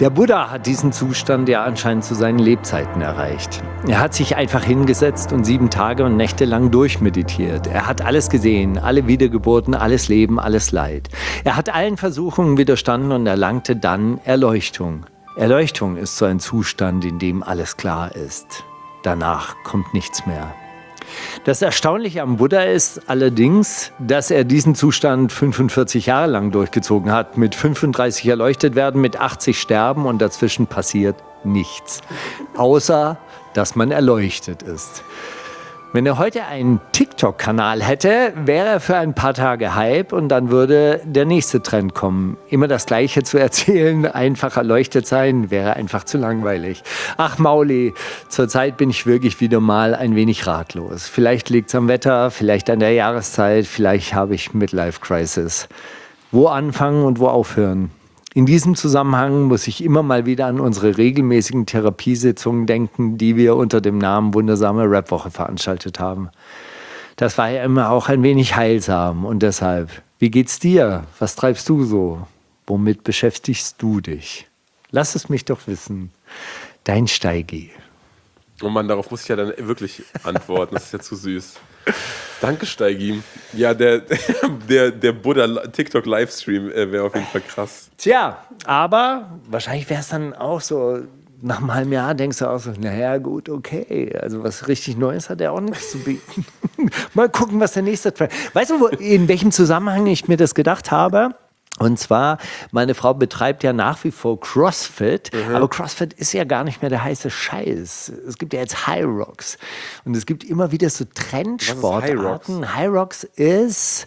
Der Buddha hat diesen Zustand ja anscheinend zu seinen Lebzeiten erreicht. Er hat sich einfach hingesetzt und sieben Tage und Nächte lang durchmeditiert. Er hat alles gesehen, alle Wiedergeburten, alles Leben, alles Leid. Er hat allen Versuchungen widerstanden und erlangte dann Erleuchtung. Erleuchtung ist so ein Zustand, in dem alles klar ist. Danach kommt nichts mehr. Das Erstaunliche am Buddha ist allerdings, dass er diesen Zustand fünfundvierzig Jahre lang durchgezogen hat. Mit fünfunddreißig erleuchtet werden, mit achtzig sterben und dazwischen passiert nichts. Außer, dass man erleuchtet ist. Wenn er heute einen TikTok-Kanal hätte, wäre er für ein paar Tage Hype und dann würde der nächste Trend kommen. Immer das Gleiche zu erzählen, einfach erleuchtet sein, wäre einfach zu langweilig. Ach Mauli, zurzeit bin ich wirklich wieder mal ein wenig ratlos. Vielleicht liegt es am Wetter, vielleicht an der Jahreszeit, vielleicht habe ich Midlife-Crisis. Wo anfangen und wo aufhören? In diesem Zusammenhang muss ich immer mal wieder an unsere regelmäßigen Therapiesitzungen denken, die wir unter dem Namen Wundersame Rapwoche veranstaltet haben. Das war ja immer auch ein wenig heilsam und deshalb, wie geht's dir? Was treibst du so? Womit beschäftigst du dich? Lass es mich doch wissen. Dein Steigi. Oh Mann, darauf muss ich ja dann wirklich antworten, das ist ja zu süß. Danke, Steigi. Ja, der, der, der Buddha-TikTok-Livestream äh, wäre auf jeden Fall krass. Tja, aber wahrscheinlich wäre es dann auch so, nach einem halben Jahr denkst du auch so, naja, gut, okay. Also was richtig Neues hat er auch nichts zu bieten. Mal gucken, was der nächste Trend. Weißt du, wo, in welchem Zusammenhang ich mir das gedacht habe? Und zwar, meine Frau betreibt ja nach wie vor CrossFit, mhm. aber CrossFit ist ja gar nicht mehr der heiße Scheiß. Es gibt ja jetzt High Rocks und es gibt immer wieder so Trendsportarten. High Rocks ist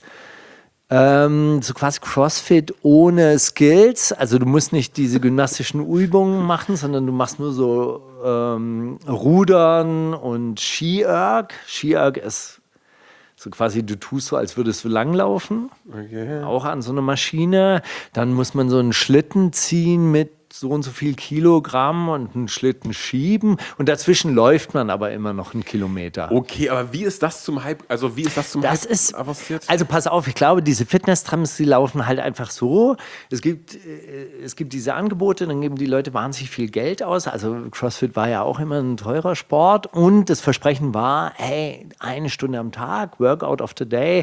ähm, so quasi CrossFit ohne Skills. Also du musst nicht diese gymnastischen Übungen machen, sondern du machst nur so ähm, Rudern und Ski-Erg. Ski-Erg ist so quasi, du tust so, als würdest du langlaufen, okay. Auch an so einer Maschine. Dann muss man so einen Schlitten ziehen mit so und so viel Kilogramm und einen Schlitten schieben. Und dazwischen läuft man aber immer noch einen Kilometer. Okay, aber wie ist das zum Hype? Also wie ist das zum das Hype ist, avanciert? Also pass auf, ich glaube, diese Fitness-Trams, die laufen halt einfach so. Es gibt, es gibt diese Angebote, dann geben die Leute wahnsinnig viel Geld aus. Also CrossFit war ja auch immer ein teurer Sport. Und das Versprechen war, hey, eine Stunde am Tag, Workout of the Day,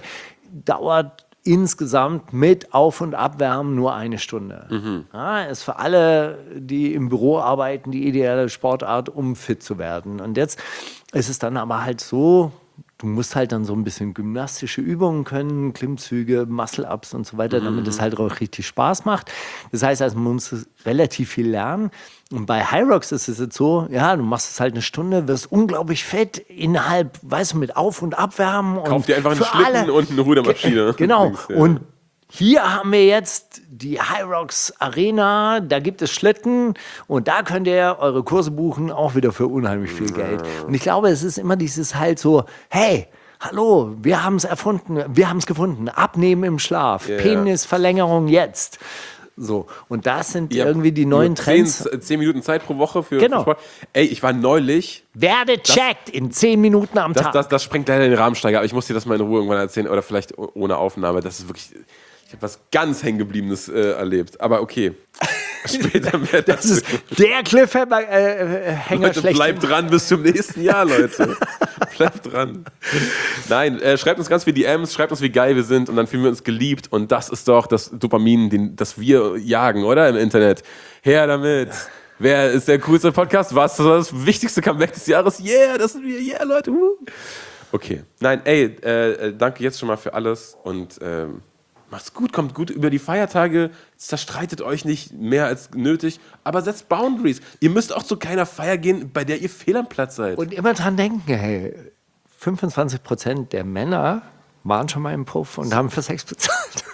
dauert insgesamt mit Auf- und Abwärmen nur eine Stunde. Mhm. Ja, ist für alle, die im Büro arbeiten, die ideale Sportart, um fit zu werden. Und jetzt ist es dann aber halt so, du musst halt dann so ein bisschen gymnastische Übungen können, Klimmzüge, Muscle-Ups und so weiter, damit es halt auch richtig Spaß macht. Das heißt also, man muss relativ viel lernen. Und bei High Rocks ist es jetzt so, ja, du machst es halt eine Stunde, wirst unglaublich fett innerhalb, weißt du, mit Auf- und Abwärmen. Kauf dir einfach einen Schlitten alle. und eine Rudermaschine. Genau. Denkst, ja. Und hier haben wir jetzt die High Rocks Arena, da gibt es Schlitten und da könnt ihr eure Kurse buchen, auch wieder für unheimlich viel Geld. Und ich glaube, es ist immer dieses halt so, hey, hallo, wir haben es erfunden, wir haben es gefunden, Abnehmen im Schlaf, yeah. Penisverlängerung jetzt. So, und das sind ja, irgendwie die neuen Trends. Zehn, zehn Minuten Zeit pro Woche für, genau. für Sport. Ey, ich war neulich... Werde checkt in zehn Minuten am das, Tag. Das, das sprengt leider den Rahmensteiger, aber ich muss dir das mal in Ruhe irgendwann erzählen oder vielleicht ohne Aufnahme. Das ist wirklich... Ich habe was ganz Hängengebliebenes äh, erlebt. Aber okay. Später mehr das ist der Cliffhanger äh, Hänger Leute, bleibt dran bis zum nächsten Jahr, Leute. Bleibt dran. Nein, äh, schreibt uns ganz viele D Ms, schreibt uns, wie geil wir sind und dann fühlen wir uns geliebt. Und das ist doch das Dopamin, den, das wir jagen, oder? Im Internet. Her damit. Wer ist der coolste Podcast? Was ist das wichtigste Comeback des Jahres? Yeah, das sind wir. Yeah, Leute. Woo. Okay. Nein, ey, äh, danke jetzt schon mal für alles und ähm, macht's gut, kommt gut über die Feiertage, zerstreitet euch nicht mehr als nötig, aber setzt Boundaries. Ihr müsst auch zu keiner Feier gehen, bei der ihr fehl am Platz seid. Und immer dran denken, hey, fünfundzwanzig Prozent der Männer waren schon mal im Puff und haben für Sex bezahlt.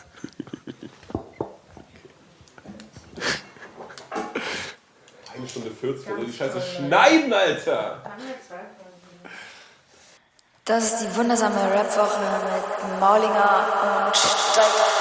Eine Stunde vierzig, also die Scheiße schneiden, Alter! Das ist die wundersame Rapwoche mit Maulinger und Steiger.